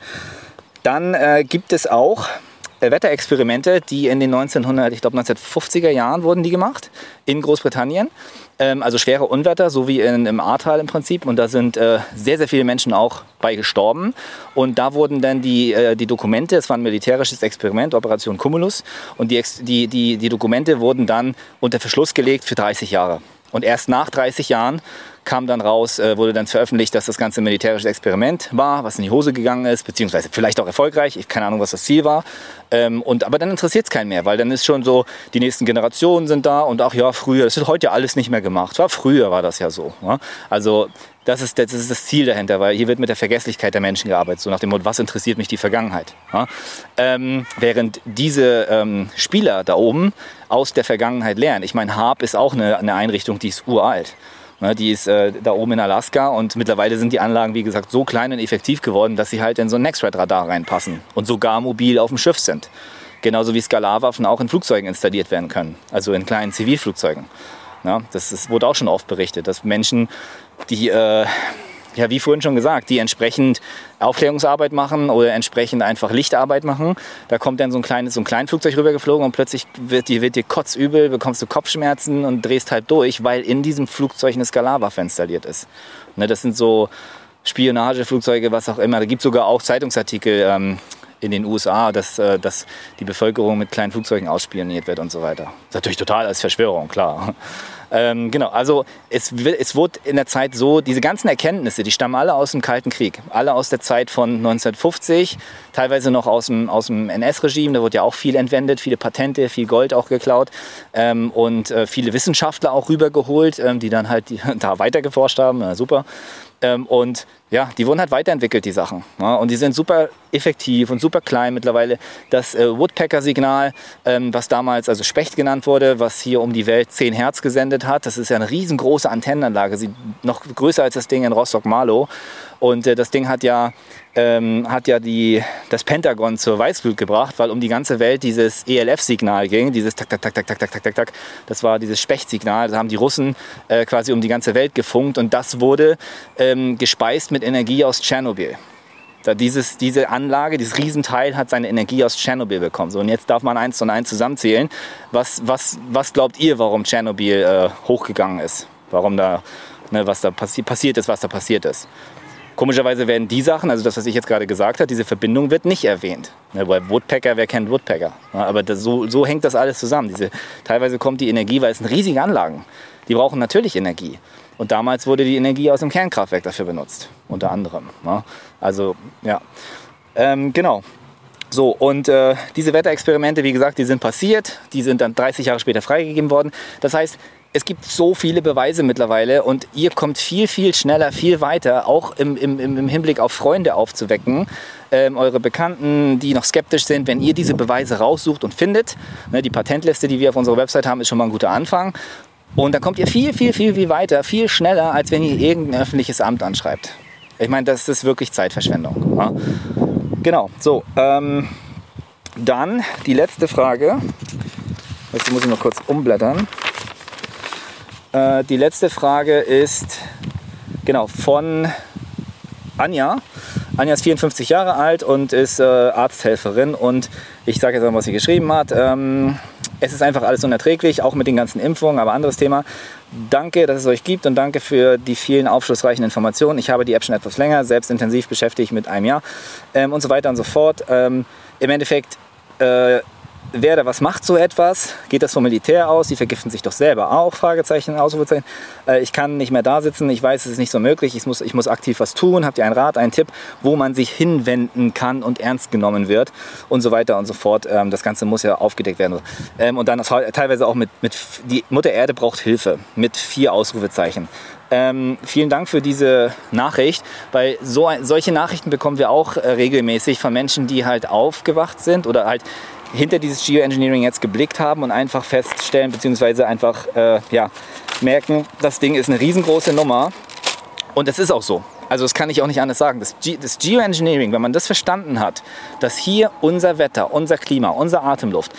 Speaker 1: Dann äh, gibt es auch Wetterexperimente, die in den neunzehnhundert, ich glaube neunzehnhundertfünfziger Jahren wurden die gemacht, in Großbritannien. Ähm, also schwere Unwetter, so wie in, im Ahrtal im Prinzip. Und da sind äh, sehr, sehr viele Menschen auch bei gestorben. Und da wurden dann die, äh, die Dokumente, es war ein militärisches Experiment, Operation Cumulus, und die, die, die, die Dokumente wurden dann unter Verschluss gelegt für dreißig Jahre. Und erst nach dreißig Jahren kam dann raus, äh, wurde dann veröffentlicht, dass das Ganze ein militärisches Experiment war, was in die Hose gegangen ist, beziehungsweise vielleicht auch erfolgreich. Ich habe keine Ahnung, was das Ziel war. Ähm, und, aber dann interessiert es keinen mehr, weil dann ist schon so, die nächsten Generationen sind da und auch ja, früher, das wird heute ja alles nicht mehr gemacht. War, früher war das ja so. Ja? Also das ist, das ist das Ziel dahinter, weil hier wird mit der Vergesslichkeit der Menschen gearbeitet, so nach dem Motto, was interessiert mich die Vergangenheit? Ja? Ähm, während diese ähm, Spieler da oben aus der Vergangenheit lernen. Ich meine, HAARP ist auch eine, eine Einrichtung, die ist uralt. Ne, die ist äh, da oben in Alaska und mittlerweile sind die Anlagen, wie gesagt, so klein und effektiv geworden, dass sie halt in so ein Next-Red-Radar reinpassen und sogar mobil auf dem Schiff sind. Genauso wie Skalarwaffen auch in Flugzeugen installiert werden können, also in kleinen Zivilflugzeugen. Ja, das ist, wurde auch schon oft berichtet, dass Menschen, die, äh, ja, wie vorhin schon gesagt, die entsprechend Aufklärungsarbeit machen oder entsprechend einfach Lichtarbeit machen. Da kommt dann so ein kleines, so ein Kleinflugzeug rübergeflogen und plötzlich wird dir, wird dir kotzübel, bekommst du Kopfschmerzen und drehst halb durch, weil in diesem Flugzeug eine Skalarwaffe installiert ist. Ne, das sind so Spionageflugzeuge, was auch immer. Da gibt es sogar auch Zeitungsartikel ähm, in den U S A, dass, äh, dass die Bevölkerung mit kleinen Flugzeugen ausspioniert wird und so weiter. Das ist natürlich total als Verschwörung, klar. Ähm, genau, also es, es wurde in der Zeit so, diese ganzen Erkenntnisse, die stammen alle aus dem Kalten Krieg. Alle aus der Zeit von neunzehnhundertfünfzig, teilweise noch aus dem, aus dem N S-Regime. Da wurde ja auch viel entwendet, viele Patente, viel Gold auch geklaut ähm, und äh, viele Wissenschaftler auch rübergeholt, ähm, die dann halt die, da weitergeforscht haben. Ja, super. Ähm, und ja, die wurden halt weiterentwickelt, die Sachen. Ja, und die sind super effektiv und super klein mittlerweile. Das äh, Woodpecker-Signal, ähm, was damals also Specht genannt wurde, was hier um die Welt zehn Hertz gesendet hat, das ist ja eine riesengroße Antennenanlage, sie noch größer als das Ding in Rostock-Marlow. Und äh, das Ding hat ja, ähm, hat ja die, das Pentagon zur Weißglut gebracht, weil um die ganze Welt dieses E L F-Signal ging, dieses tak, tak, tak, tak, tak, tak, tak, tak, tak, das war dieses Specht-Signal, das haben die Russen äh, quasi um die ganze Welt gefunkt und das wurde ähm, gespeist mit Energie aus Tschernobyl. Da dieses, diese Anlage, dieses Riesenteil hat seine Energie aus Tschernobyl bekommen. So, und jetzt darf man eins und eins zusammenzählen. Was, was, was glaubt ihr, warum Tschernobyl äh, hochgegangen ist? Warum da, ne, was da passi- passiert ist, was da passiert ist? Komischerweise werden die Sachen, also das, was ich jetzt gerade gesagt habe, diese Verbindung wird nicht erwähnt. Ne, weil Woodpecker, wer kennt Woodpecker? Ja, aber das, so, so hängt das alles zusammen. Diese, teilweise kommt die Energie, weil es sind riesige Anlagen. Die brauchen natürlich Energie. Und damals wurde die Energie aus dem Kernkraftwerk dafür benutzt, unter anderem. Ja, also, ja, ähm, genau. So, und äh, diese Wetterexperimente, wie gesagt, die sind passiert. Die sind dann dreißig Jahre später freigegeben worden. Das heißt, es gibt so viele Beweise mittlerweile und ihr kommt viel, viel schneller, viel weiter, auch im, im, im Hinblick auf Freunde aufzuwecken, ähm, eure Bekannten, die noch skeptisch sind, wenn ihr diese Beweise raussucht und findet. Ne, die Patentliste, die wir auf unserer Website haben, ist schon mal ein guter Anfang. Und dann kommt ihr viel, viel, viel, viel weiter, viel schneller, als wenn ihr irgendein öffentliches Amt anschreibt. Ich meine, das ist wirklich Zeitverschwendung. Ja? Genau, so. Ähm, dann die letzte Frage. Jetzt muss ich noch kurz umblättern. Äh, die letzte Frage ist genau von Anja. Anja ist vierundfünfzig Jahre alt und ist äh, Arzthelferin. Und ich sage jetzt mal, was sie geschrieben hat. Ähm, es ist einfach alles unerträglich, auch mit den ganzen Impfungen, aber anderes Thema. Danke, dass es euch gibt und danke für die vielen aufschlussreichen Informationen. Ich habe die App schon etwas länger, selbst intensiv beschäftigt mit einem Jahr ähm, und so weiter und so fort. Ähm, Im Endeffekt, äh, wer da was macht so etwas, geht das vom Militär aus, die vergiften sich doch selber auch, Fragezeichen, Ausrufezeichen. Äh, ich kann nicht mehr da sitzen, ich weiß, es ist nicht so möglich, ich muss, ich muss aktiv was tun. Habt ihr einen Rat, einen Tipp, wo man sich hinwenden kann und ernst genommen wird und so weiter und so fort. Ähm, das Ganze muss ja aufgedeckt werden. Ähm, und dann teilweise auch mit, mit, die Mutter Erde braucht Hilfe, mit vier Ausrufezeichen. Ähm, vielen Dank für diese Nachricht, weil so, solche Nachrichten bekommen wir auch äh, regelmäßig von Menschen, die halt aufgewacht sind oder halt hinter dieses Geoengineering jetzt geblickt haben und einfach feststellen, beziehungsweise einfach äh, ja, merken, das Ding ist eine riesengroße Nummer und das ist auch so. Also das kann ich auch nicht anders sagen. Das, Ge- das Geoengineering, wenn man das verstanden hat, dass hier unser Wetter, unser Klima, unsere Atemluft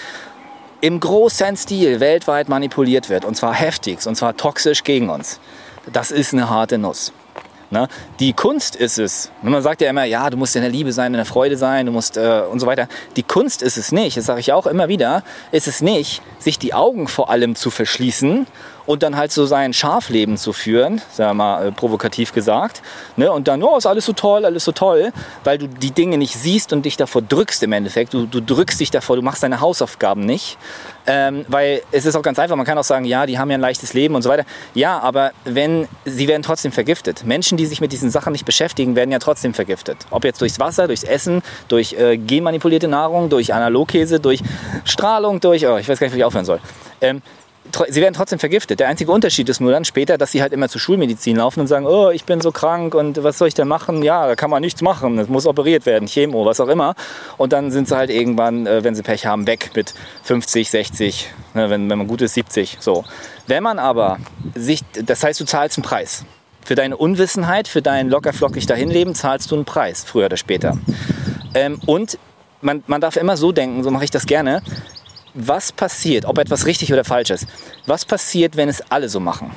Speaker 1: im großen Stil weltweit manipuliert wird und zwar heftig und zwar toxisch gegen uns, das ist eine harte Nuss. Ne? Die Kunst ist es, man sagt ja immer, ja, du musst in der Liebe sein, in der Freude sein, du musst äh, und so weiter. Die Kunst ist es nicht, das sage ich ja auch immer wieder, ist es nicht, sich die Augen vor allem zu verschließen und dann halt so sein Schafleben zu führen, sagen wir mal äh, provokativ gesagt, ne? Und dann, oh, ist alles so toll, alles so toll, weil du die Dinge nicht siehst und dich davor drückst im Endeffekt. Du, du drückst dich davor, du machst deine Hausaufgaben nicht, ähm, weil es ist auch ganz einfach, man kann auch sagen, ja, die haben ja ein leichtes Leben und so weiter. Ja, aber wenn, sie werden trotzdem vergiftet. Menschen, die sich mit diesen Sachen nicht beschäftigen, werden ja trotzdem vergiftet. Ob jetzt durchs Wasser, durchs Essen, durch äh, genmanipulierte Nahrung, durch Analogkäse, durch Strahlung, durch, oh, ich weiß gar nicht, wo ich aufhören soll. Ähm, Sie werden trotzdem vergiftet. Der einzige Unterschied ist nur dann später, dass sie halt immer zur Schulmedizin laufen und sagen, oh, ich bin so krank und was soll ich denn machen? Ja, da kann man nichts machen, das muss operiert werden, Chemo, was auch immer. Und dann sind sie halt irgendwann, wenn sie Pech haben, weg mit fünfzig, sechzig, wenn, wenn man gut ist, siebzig. So. Wenn man aber sich, das heißt, du zahlst einen Preis. Für deine Unwissenheit, für dein lockerflockig Dahinleben zahlst du einen Preis, früher oder später. Ähm, und man, man darf immer so denken, so mache ich das gerne, was passiert, ob etwas richtig oder falsch ist, was passiert, wenn es alle so machen?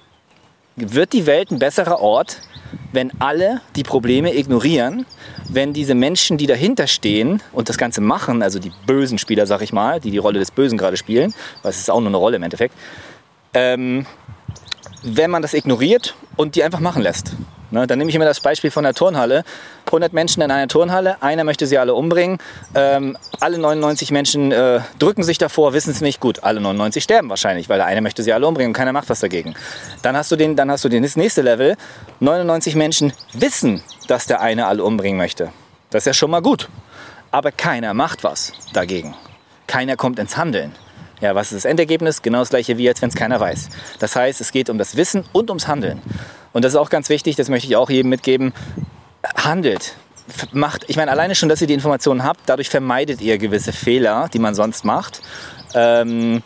Speaker 1: Wird die Welt ein besserer Ort, wenn alle die Probleme ignorieren, wenn diese Menschen, die dahinter stehen und das Ganze machen, also die bösen Spieler, sag ich mal, die die Rolle des Bösen gerade spielen, weil es ist auch nur eine Rolle im Endeffekt, ähm, wenn man das ignoriert und die einfach machen lässt. Ne, dann nehme ich immer das Beispiel von der Turnhalle. hundert Menschen in einer Turnhalle, einer möchte sie alle umbringen. Ähm, alle neunundneunzig Menschen äh, drücken sich davor, wissen es nicht. Gut, alle neunundneunzig sterben wahrscheinlich, weil der eine möchte sie alle umbringen und keiner macht was dagegen. Dann hast du den, dann hast du den, das nächste Level. neunundneunzig Menschen wissen, dass der eine alle umbringen möchte. Das ist ja schon mal gut. Aber keiner macht was dagegen. Keiner kommt ins Handeln. Ja, was ist das Endergebnis? Genau das gleiche wie, als wenn es keiner weiß. Das heißt, es geht um das Wissen und ums Handeln. Und das ist auch ganz wichtig, das möchte ich auch jedem mitgeben. Handelt. Macht, ich meine, alleine schon, dass ihr die Informationen habt, dadurch vermeidet ihr gewisse Fehler, die man sonst macht. Ähm,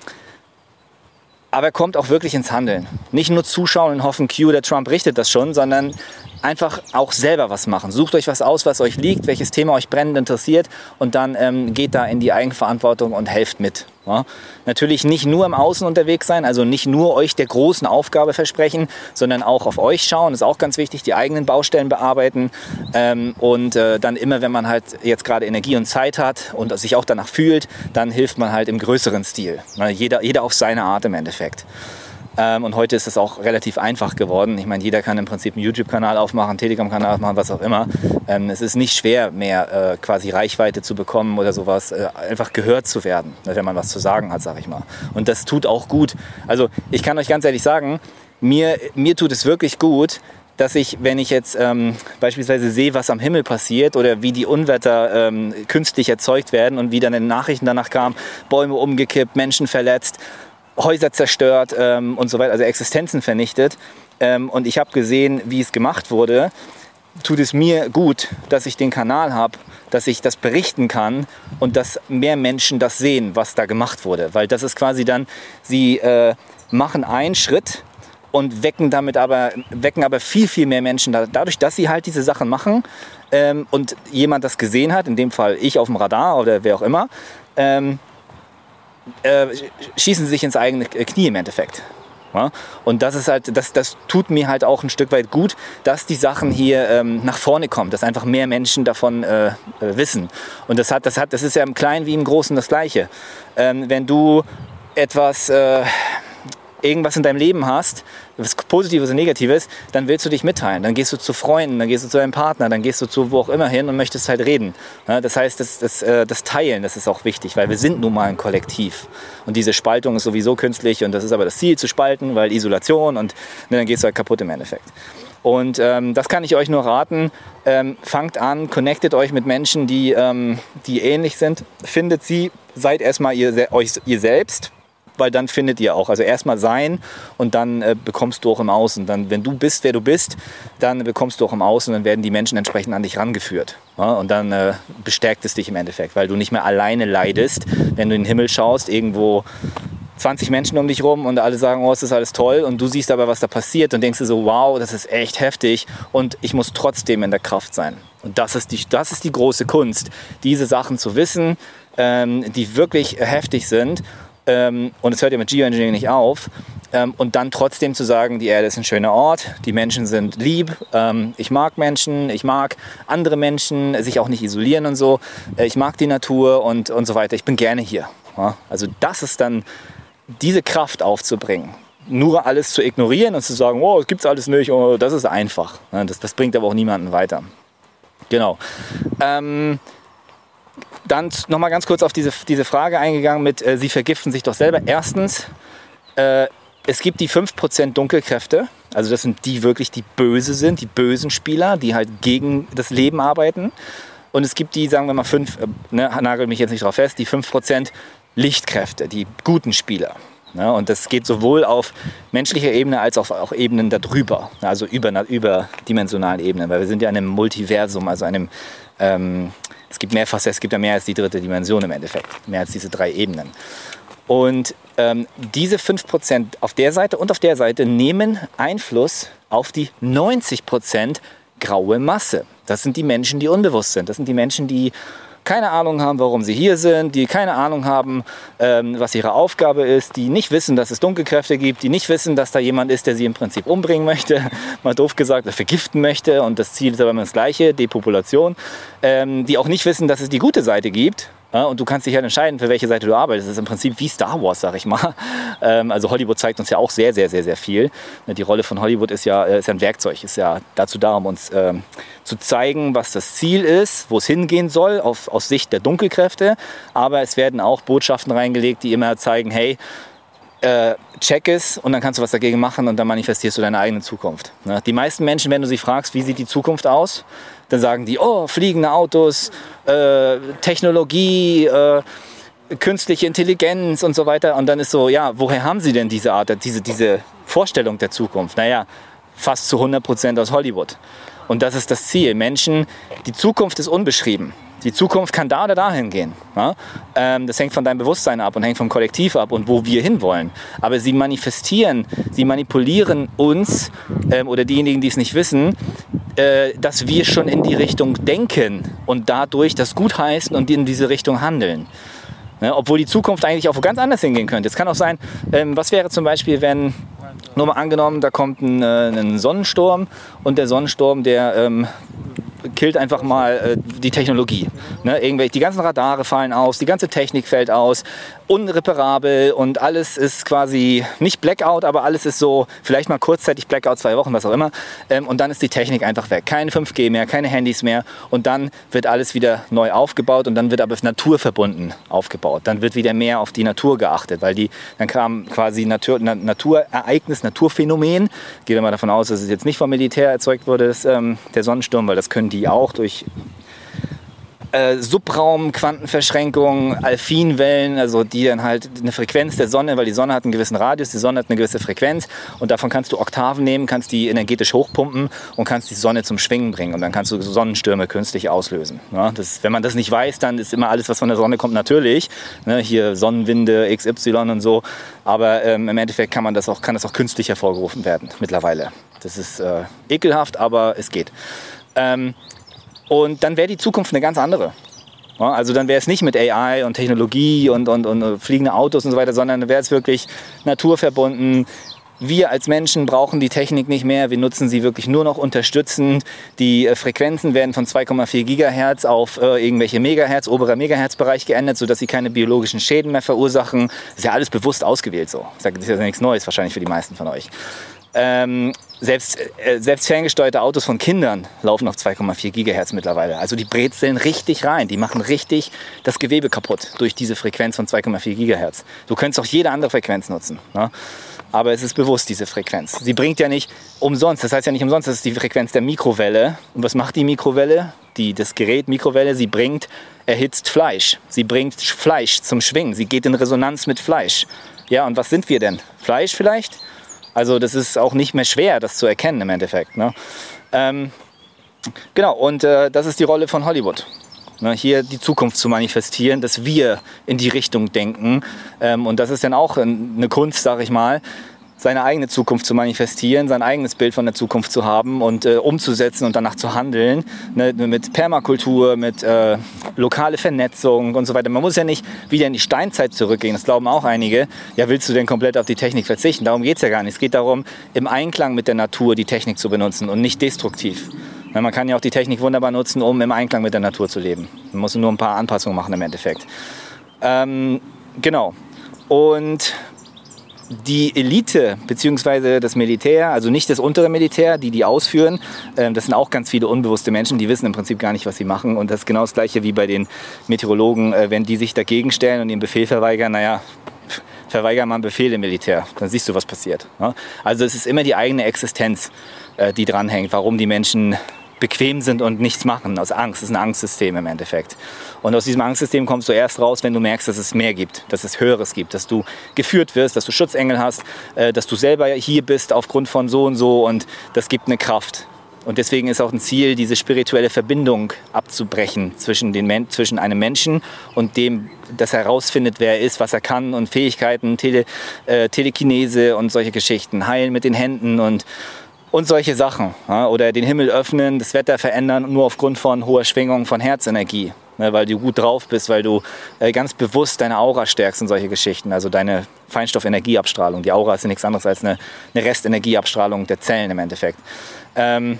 Speaker 1: aber kommt auch wirklich ins Handeln. Nicht nur zuschauen und hoffen, Q, der Trump richtet das schon, sondern einfach auch selber was machen. Sucht euch was aus, was euch liegt, welches Thema euch brennend interessiert und dann ähm, geht da in die Eigenverantwortung und helft mit. Ja? Natürlich nicht nur im Außen unterwegs sein, also nicht nur euch der großen Aufgabe versprechen, sondern auch auf euch schauen, ist auch ganz wichtig, die eigenen Baustellen bearbeiten ähm, und äh, dann immer, wenn man halt jetzt gerade Energie und Zeit hat und sich auch danach fühlt, dann hilft man halt im größeren Stil. Ne? Jeder, jeder auf seine Art im Endeffekt. Ähm, und heute ist es auch relativ einfach geworden. Ich meine, jeder kann im Prinzip einen YouTube-Kanal aufmachen, einen Telegram-Kanal aufmachen, was auch immer. Ähm, es ist nicht schwer mehr, äh, quasi Reichweite zu bekommen oder sowas, äh, einfach gehört zu werden, wenn man was zu sagen hat, sag ich mal. Und das tut auch gut. Also ich kann euch ganz ehrlich sagen, mir, mir tut es wirklich gut, dass ich, wenn ich jetzt ähm, beispielsweise sehe, was am Himmel passiert oder wie die Unwetter ähm, künstlich erzeugt werden und wie dann in den Nachrichten danach kam, Bäume umgekippt, Menschen verletzt, Häuser zerstört ähm, und so weiter, also Existenzen vernichtet. Ähm, und ich habe gesehen, wie es gemacht wurde. Tut es mir gut, dass ich den Kanal habe, dass ich das berichten kann und dass mehr Menschen das sehen, was da gemacht wurde. Weil das ist quasi dann, sie äh, machen einen Schritt und wecken damit aber, wecken aber viel, viel mehr Menschen da, dadurch, dass sie halt diese Sachen machen ähm, und jemand das gesehen hat, in dem Fall ich auf dem Radar oder wer auch immer, ähm, Äh, schießen sie sich ins eigene Knie im Endeffekt. Ja? Und das ist halt, das, das tut mir halt auch ein Stück weit gut, dass die Sachen hier ähm, nach vorne kommen, dass einfach mehr Menschen davon äh, äh, wissen. Und das hat, das hat, das ist ja im Kleinen wie im Großen das Gleiche. Ähm, wenn du etwas, äh, irgendwas in deinem Leben hast, was Positives und Negatives, dann willst du dich mitteilen. Dann gehst du zu Freunden, dann gehst du zu deinem Partner, dann gehst du zu wo auch immer hin und möchtest halt reden. Ja, das heißt, das, das, das Teilen, das ist auch wichtig, weil wir sind nun mal ein Kollektiv. Und diese Spaltung ist sowieso künstlich und das ist aber das Ziel, zu spalten, weil Isolation und ne, dann gehst du halt kaputt im Endeffekt. Und ähm, das kann ich euch nur raten. Ähm, fangt an, connectet euch mit Menschen, die, ähm, die ähnlich sind. Findet sie, seid erstmal ihr, euch, ihr selbst. Weil dann findet ihr auch, also erstmal sein und dann äh, bekommst du auch im Außen. Dann, wenn du bist, wer du bist, dann bekommst du auch im Außen und dann werden die Menschen entsprechend an dich rangeführt. Ja? Und dann äh, bestärkt es dich im Endeffekt, weil du nicht mehr alleine leidest, wenn du in den Himmel schaust, irgendwo zwanzig Menschen um dich rum und alle sagen, oh, es ist alles toll und du siehst aber, was da passiert und denkst dir so, wow, das ist echt heftig und ich muss trotzdem in der Kraft sein. Und das ist die, das ist die große Kunst, diese Sachen zu wissen, ähm, die wirklich heftig sind. Ähm, und es hört ja mit Geoengineering nicht auf. Ähm, und dann trotzdem zu sagen, die Erde ist ein schöner Ort, die Menschen sind lieb, ähm, ich mag Menschen, ich mag andere Menschen, sich auch nicht isolieren und so. Äh, ich mag die Natur und, und so weiter. Ich bin gerne hier. Ja? Also das ist dann, diese Kraft aufzubringen. Nur alles zu ignorieren und zu sagen, oh, das gibt's alles nicht, oh, das ist einfach. Ja? Das, das bringt aber auch niemanden weiter. Genau. Ähm, Dann nochmal ganz kurz auf diese, diese Frage eingegangen mit, äh, sie vergiften sich doch selber. Erstens, äh, es gibt die fünf Prozent Dunkelkräfte, also das sind die wirklich, die böse sind, die bösen Spieler, die halt gegen das Leben arbeiten. Und es gibt die, sagen wir mal, fünf, äh, ne, nagel mich jetzt nicht drauf fest, die fünf Prozent Lichtkräfte, die guten Spieler. Ja, und das geht sowohl auf menschlicher Ebene als auch auf Ebenen darüber, also über, überdimensionalen Ebenen, weil wir sind ja in einem Multiversum, also einem ähm, es gibt mehr Facetten, es gibt ja mehr als die dritte Dimension im Endeffekt, mehr als diese drei Ebenen. Und ähm, diese fünf Prozent auf der Seite und auf der Seite nehmen Einfluss auf die neunzig Prozent graue Masse. Das sind die Menschen, die unbewusst sind. Das sind die Menschen, die keine Ahnung haben, warum sie hier sind, die keine Ahnung haben, ähm, was ihre Aufgabe ist, die nicht wissen, dass es Dunkelkräfte gibt, die nicht wissen, dass da jemand ist, der sie im Prinzip umbringen möchte, mal doof gesagt, oder vergiften möchte und das Ziel ist aber immer das gleiche, Depopulation, ähm, die auch nicht wissen, dass es die gute Seite gibt. Ja, und du kannst dich halt entscheiden, für welche Seite du arbeitest. Das ist im Prinzip wie Star Wars, sag ich mal. Ähm, also Hollywood zeigt uns ja auch sehr, sehr, sehr, sehr viel. Die Rolle von Hollywood ist ja, ist ja ein Werkzeug, ist ja dazu da, um uns ähm, zu zeigen, was das Ziel ist, wo es hingehen soll, auf, aus Sicht der Dunkelkräfte. Aber es werden auch Botschaften reingelegt, die immer zeigen, hey, äh, check es und dann kannst du was dagegen machen und dann manifestierst du deine eigene Zukunft. Ne? Die meisten Menschen, wenn du sie fragst, wie sieht die Zukunft aus, dann sagen die, oh, fliegende Autos, äh, Technologie, äh, künstliche Intelligenz und so weiter. Und dann ist so, ja, woher haben sie denn diese Art, diese, diese Vorstellung der Zukunft? Naja, fast zu hundert Prozent aus Hollywood. Und das ist das Ziel. Menschen, die Zukunft ist unbeschrieben. Die Zukunft kann da oder dahin gehen. Ja? Ähm, das hängt von deinem Bewusstsein ab und hängt vom Kollektiv ab und wo wir hinwollen. Aber sie manifestieren, sie manipulieren uns ähm, oder diejenigen, die es nicht wissen, äh, dass wir schon in die Richtung denken und dadurch das gutheißen und in diese Richtung handeln. Ne? Obwohl die Zukunft eigentlich auch ganz anders hingehen könnte. Es kann auch sein, ähm, was wäre zum Beispiel, wenn, nur mal angenommen, da kommt ein, äh, ein Sonnensturm und der Sonnensturm, der ähm, killt einfach mal äh, die Technologie. Ne? Irgendwelche, die ganzen Radare fallen aus, die ganze Technik fällt aus, unreparabel und alles ist quasi nicht Blackout, aber alles ist so, vielleicht mal kurzzeitig Blackout, zwei Wochen, was auch immer. Ähm, und dann ist die Technik einfach weg. Keine fünf G mehr, keine Handys mehr und dann wird alles wieder neu aufgebaut und dann wird aber naturverbunden aufgebaut. Dann wird wieder mehr auf die Natur geachtet, weil die, dann kam quasi Natur, Na, Naturereignis, Naturphänomen. Gehen wir mal davon aus, dass es jetzt nicht vom Militär erzeugt wurde, das, ähm, der Sonnensturm, weil das können die auch durch äh, Subraum, Quantenverschränkung, Alphinwellen, also die dann halt eine Frequenz der Sonne, weil die Sonne hat einen gewissen Radius, die Sonne hat eine gewisse Frequenz und davon kannst du Oktaven nehmen, kannst die energetisch hochpumpen und kannst die Sonne zum Schwingen bringen und dann kannst du Sonnenstürme künstlich auslösen. Ja, das, wenn man das nicht weiß, dann ist immer alles, was von der Sonne kommt, natürlich. Ne, hier Sonnenwinde, X Y und so, aber ähm, im Endeffekt kann man das auch, kann das auch künstlich hervorgerufen werden mittlerweile. Das ist äh, ekelhaft, aber es geht. Ähm, Und dann wäre die Zukunft eine ganz andere. Ja, also dann wäre es nicht mit A I und Technologie und, und, und fliegende Autos und so weiter, sondern dann wäre es wirklich naturverbunden. Wir als Menschen brauchen die Technik nicht mehr. Wir nutzen sie wirklich nur noch unterstützend. Die äh, Frequenzen werden von zwei Komma vier Gigahertz auf äh, irgendwelche Megahertz, oberer Megahertzbereich geändert, sodass sie keine biologischen Schäden mehr verursachen. Das ist ja alles bewusst ausgewählt so. Das ist ja nichts Neues wahrscheinlich für die meisten von euch. Ähm, selbst, äh, selbst ferngesteuerte Autos von Kindern laufen auf zwei Komma vier Gigahertz mittlerweile. Also die brezeln richtig rein. Die machen richtig das Gewebe kaputt durch diese Frequenz von zwei Komma vier Gigahertz. Du könntest auch jede andere Frequenz nutzen. Ne? Aber es ist bewusst, diese Frequenz. Sie bringt ja nicht umsonst. Das heißt ja nicht umsonst, das ist die Frequenz der Mikrowelle. Und was macht die Mikrowelle? Die, das Gerät Mikrowelle, sie bringt erhitzt Fleisch. Sie bringt Fleisch zum Schwingen. Sie geht in Resonanz mit Fleisch. Ja, und was sind wir denn? Fleisch vielleicht? Also das ist auch nicht mehr schwer, das zu erkennen im Endeffekt. Ne? Ähm, genau, und äh, das ist die Rolle von Hollywood. Ne? Hier die Zukunft zu manifestieren, dass wir in die Richtung denken. Ähm, und das ist dann auch eine Kunst, sage ich mal, seine eigene Zukunft zu manifestieren, sein eigenes Bild von der Zukunft zu haben und äh, umzusetzen und danach zu handeln. Ne? Mit Permakultur, mit äh, lokale Vernetzung und so weiter. Man muss ja nicht wieder in die Steinzeit zurückgehen, das glauben auch einige. Ja, willst du denn komplett auf die Technik verzichten? Darum geht es ja gar nicht. Es geht darum, im Einklang mit der Natur die Technik zu benutzen und nicht destruktiv. Ja, man kann ja auch die Technik wunderbar nutzen, um im Einklang mit der Natur zu leben. Man muss nur ein paar Anpassungen machen im Endeffekt. Ähm, genau. Und die Elite bzw. das Militär, also nicht das untere Militär, die die ausführen, äh, das sind auch ganz viele unbewusste Menschen, die wissen im Prinzip gar nicht, was sie machen. Und das ist genau das Gleiche wie bei den Meteorologen, äh, wenn die sich dagegen stellen und ihren Befehl verweigern, naja, verweigern mal einen Befehl im Militär, dann siehst du, was passiert. Ne? Also es ist immer die eigene Existenz, äh, die dranhängt, warum die Menschen bequem sind und nichts machen, aus Angst. Das ist ein Angstsystem im Endeffekt. Und aus diesem Angstsystem kommst du erst raus, wenn du merkst, dass es mehr gibt, dass es Höheres gibt, dass du geführt wirst, dass du Schutzengel hast, äh, dass du selber hier bist aufgrund von so und so und das gibt eine Kraft. Und deswegen ist auch ein Ziel, diese spirituelle Verbindung abzubrechen zwischen, den Men- zwischen einem Menschen und dem, das herausfindet, wer er ist, was er kann und Fähigkeiten, Tele, äh, Telekinese und solche Geschichten, heilen mit den Händen und Und solche Sachen. Ja, oder den Himmel öffnen, das Wetter verändern, nur aufgrund von hoher Schwingung von Herzenergie. Ne, weil du gut drauf bist, weil du äh, ganz bewusst deine Aura stärkst und solche Geschichten. Also deine Feinstoffenergieabstrahlung. Die Aura ist ja nichts anderes als eine, eine Restenergieabstrahlung der Zellen im Endeffekt. Ähm,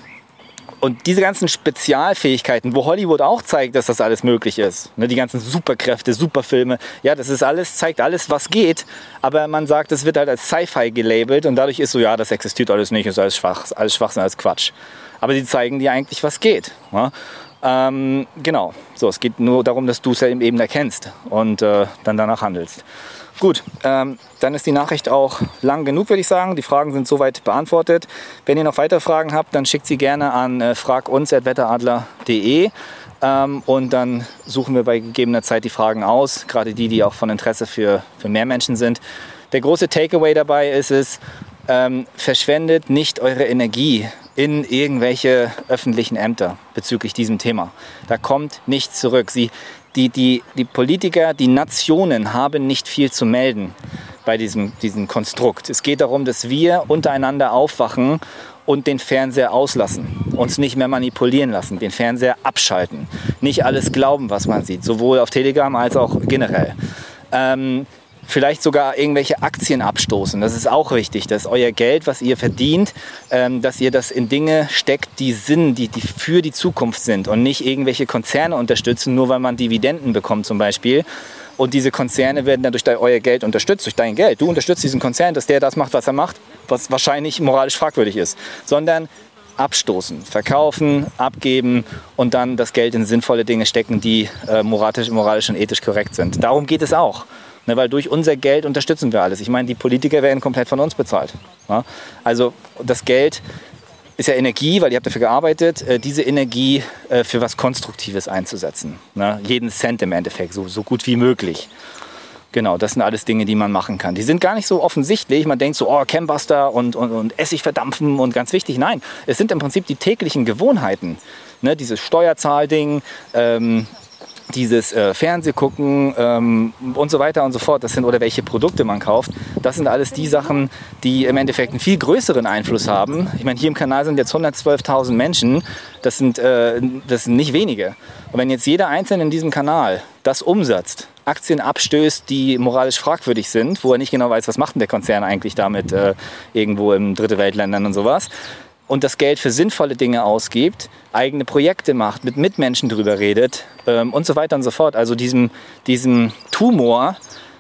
Speaker 1: Und diese ganzen Spezialfähigkeiten, wo Hollywood auch zeigt, dass das alles möglich ist, ne, die ganzen Superkräfte, Superfilme, ja, das ist alles, zeigt alles, was geht, aber man sagt, das wird halt als Sci-Fi gelabelt und dadurch ist so, ja, das existiert alles nicht, ist alles schwach, alles Schwachsinn, alles Quatsch. Aber sie zeigen dir eigentlich, was geht. Ja? Ähm, genau, so, es geht nur darum, dass du es ja eben erkennst und äh, dann danach handelst. Gut, ähm, dann ist die Nachricht auch lang genug, würde ich sagen. Die Fragen sind soweit beantwortet. Wenn ihr noch weitere Fragen habt, dann schickt sie gerne an äh, frag uns at wetteradler punkt de ähm, und dann suchen wir bei gegebener Zeit die Fragen aus, gerade die, die auch von Interesse für, für mehr Menschen sind. Der große Takeaway dabei ist es, ähm, verschwendet nicht eure Energie in irgendwelche öffentlichen Ämter bezüglich diesem Thema. Da kommt nichts zurück. Sie Die, die, die Politiker, die Nationen haben nicht viel zu melden bei diesem, diesem Konstrukt. Es geht darum, dass wir untereinander aufwachen und den Fernseher auslassen, uns nicht mehr manipulieren lassen, den Fernseher abschalten, nicht alles glauben, was man sieht, sowohl auf Telegram als auch generell. Ähm, Vielleicht sogar irgendwelche Aktien abstoßen. Das ist auch wichtig, dass euer Geld, was ihr verdient, ähm, dass ihr das in Dinge steckt, die Sinn, die, die für die Zukunft sind und nicht irgendwelche Konzerne unterstützen, nur weil man Dividenden bekommt zum Beispiel. Und diese Konzerne werden dann durch euer Geld unterstützt, durch dein Geld. Du unterstützt diesen Konzern, dass der das macht, was er macht, was wahrscheinlich moralisch fragwürdig ist. Sondern abstoßen, verkaufen, abgeben und dann das Geld in sinnvolle Dinge stecken, die äh, moralisch, moralisch und ethisch korrekt sind. Darum geht es auch. Ne, weil durch unser Geld unterstützen wir alles. Ich meine, die Politiker werden komplett von uns bezahlt. Ja? Also das Geld ist ja Energie, weil ihr habt dafür gearbeitet, äh, diese Energie äh, für was Konstruktives einzusetzen. Ne? Jeden Cent im Endeffekt, so, so gut wie möglich. Genau, das sind alles Dinge, die man machen kann. Die sind gar nicht so offensichtlich. Man denkt so, oh, Chembuster und, und, und Essig verdampfen und ganz wichtig. Nein, es sind im Prinzip die täglichen Gewohnheiten. Ne? Dieses Steuerzahlding, ähm, dieses äh, Fernsehgucken ähm, und so weiter und so fort, das sind, oder welche Produkte man kauft, das sind alles die Sachen, die im Endeffekt einen viel größeren Einfluss haben. Ich meine, hier im Kanal sind jetzt hundertzwölftausend Menschen, das sind, äh, das sind nicht wenige. Und wenn jetzt jeder Einzelne in diesem Kanal das umsetzt, Aktien abstößt, die moralisch fragwürdig sind, wo er nicht genau weiß, was macht denn der Konzern eigentlich damit äh, irgendwo in Dritte Weltländern und sowas, und das Geld für sinnvolle Dinge ausgibt, eigene Projekte macht, mit Mitmenschen drüber redet ähm, und so weiter und so fort. Also diesem, diesem Tumor,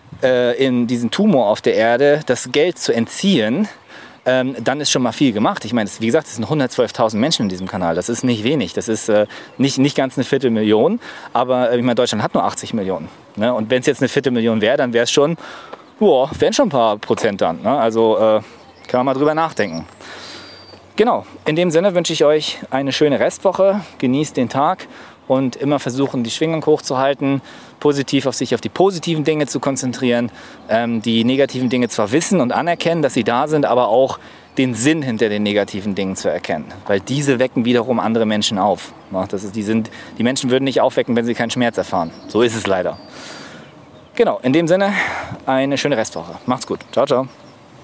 Speaker 1: äh, in diesen Tumor auf der Erde, das Geld zu entziehen, ähm, dann ist schon mal viel gemacht. Ich meine, wie gesagt, es sind hundertzwölftausend Menschen in diesem Kanal. Das ist nicht wenig. Das ist äh, nicht, nicht ganz eine Viertelmillion. Aber äh, ich meine, Deutschland hat nur achtzig Millionen. Ne? Und wenn es jetzt eine Viertelmillion wäre, dann wäre es schon, boah, wären schon ein paar Prozent dann. Ne? Also äh, kann man mal drüber nachdenken. Genau, in dem Sinne wünsche ich euch eine schöne Restwoche, genießt den Tag und immer versuchen, die Schwingung hochzuhalten, positiv auf sich, auf die positiven Dinge zu konzentrieren, ähm, die negativen Dinge zwar wissen und anerkennen, dass sie da sind, aber auch den Sinn hinter den negativen Dingen zu erkennen, weil diese wecken wiederum andere Menschen auf. Das ist, die, sind, die Menschen würden nicht aufwecken, wenn sie keinen Schmerz erfahren. So ist es leider. Genau, in dem Sinne eine schöne Restwoche. Macht's gut. Ciao, ciao.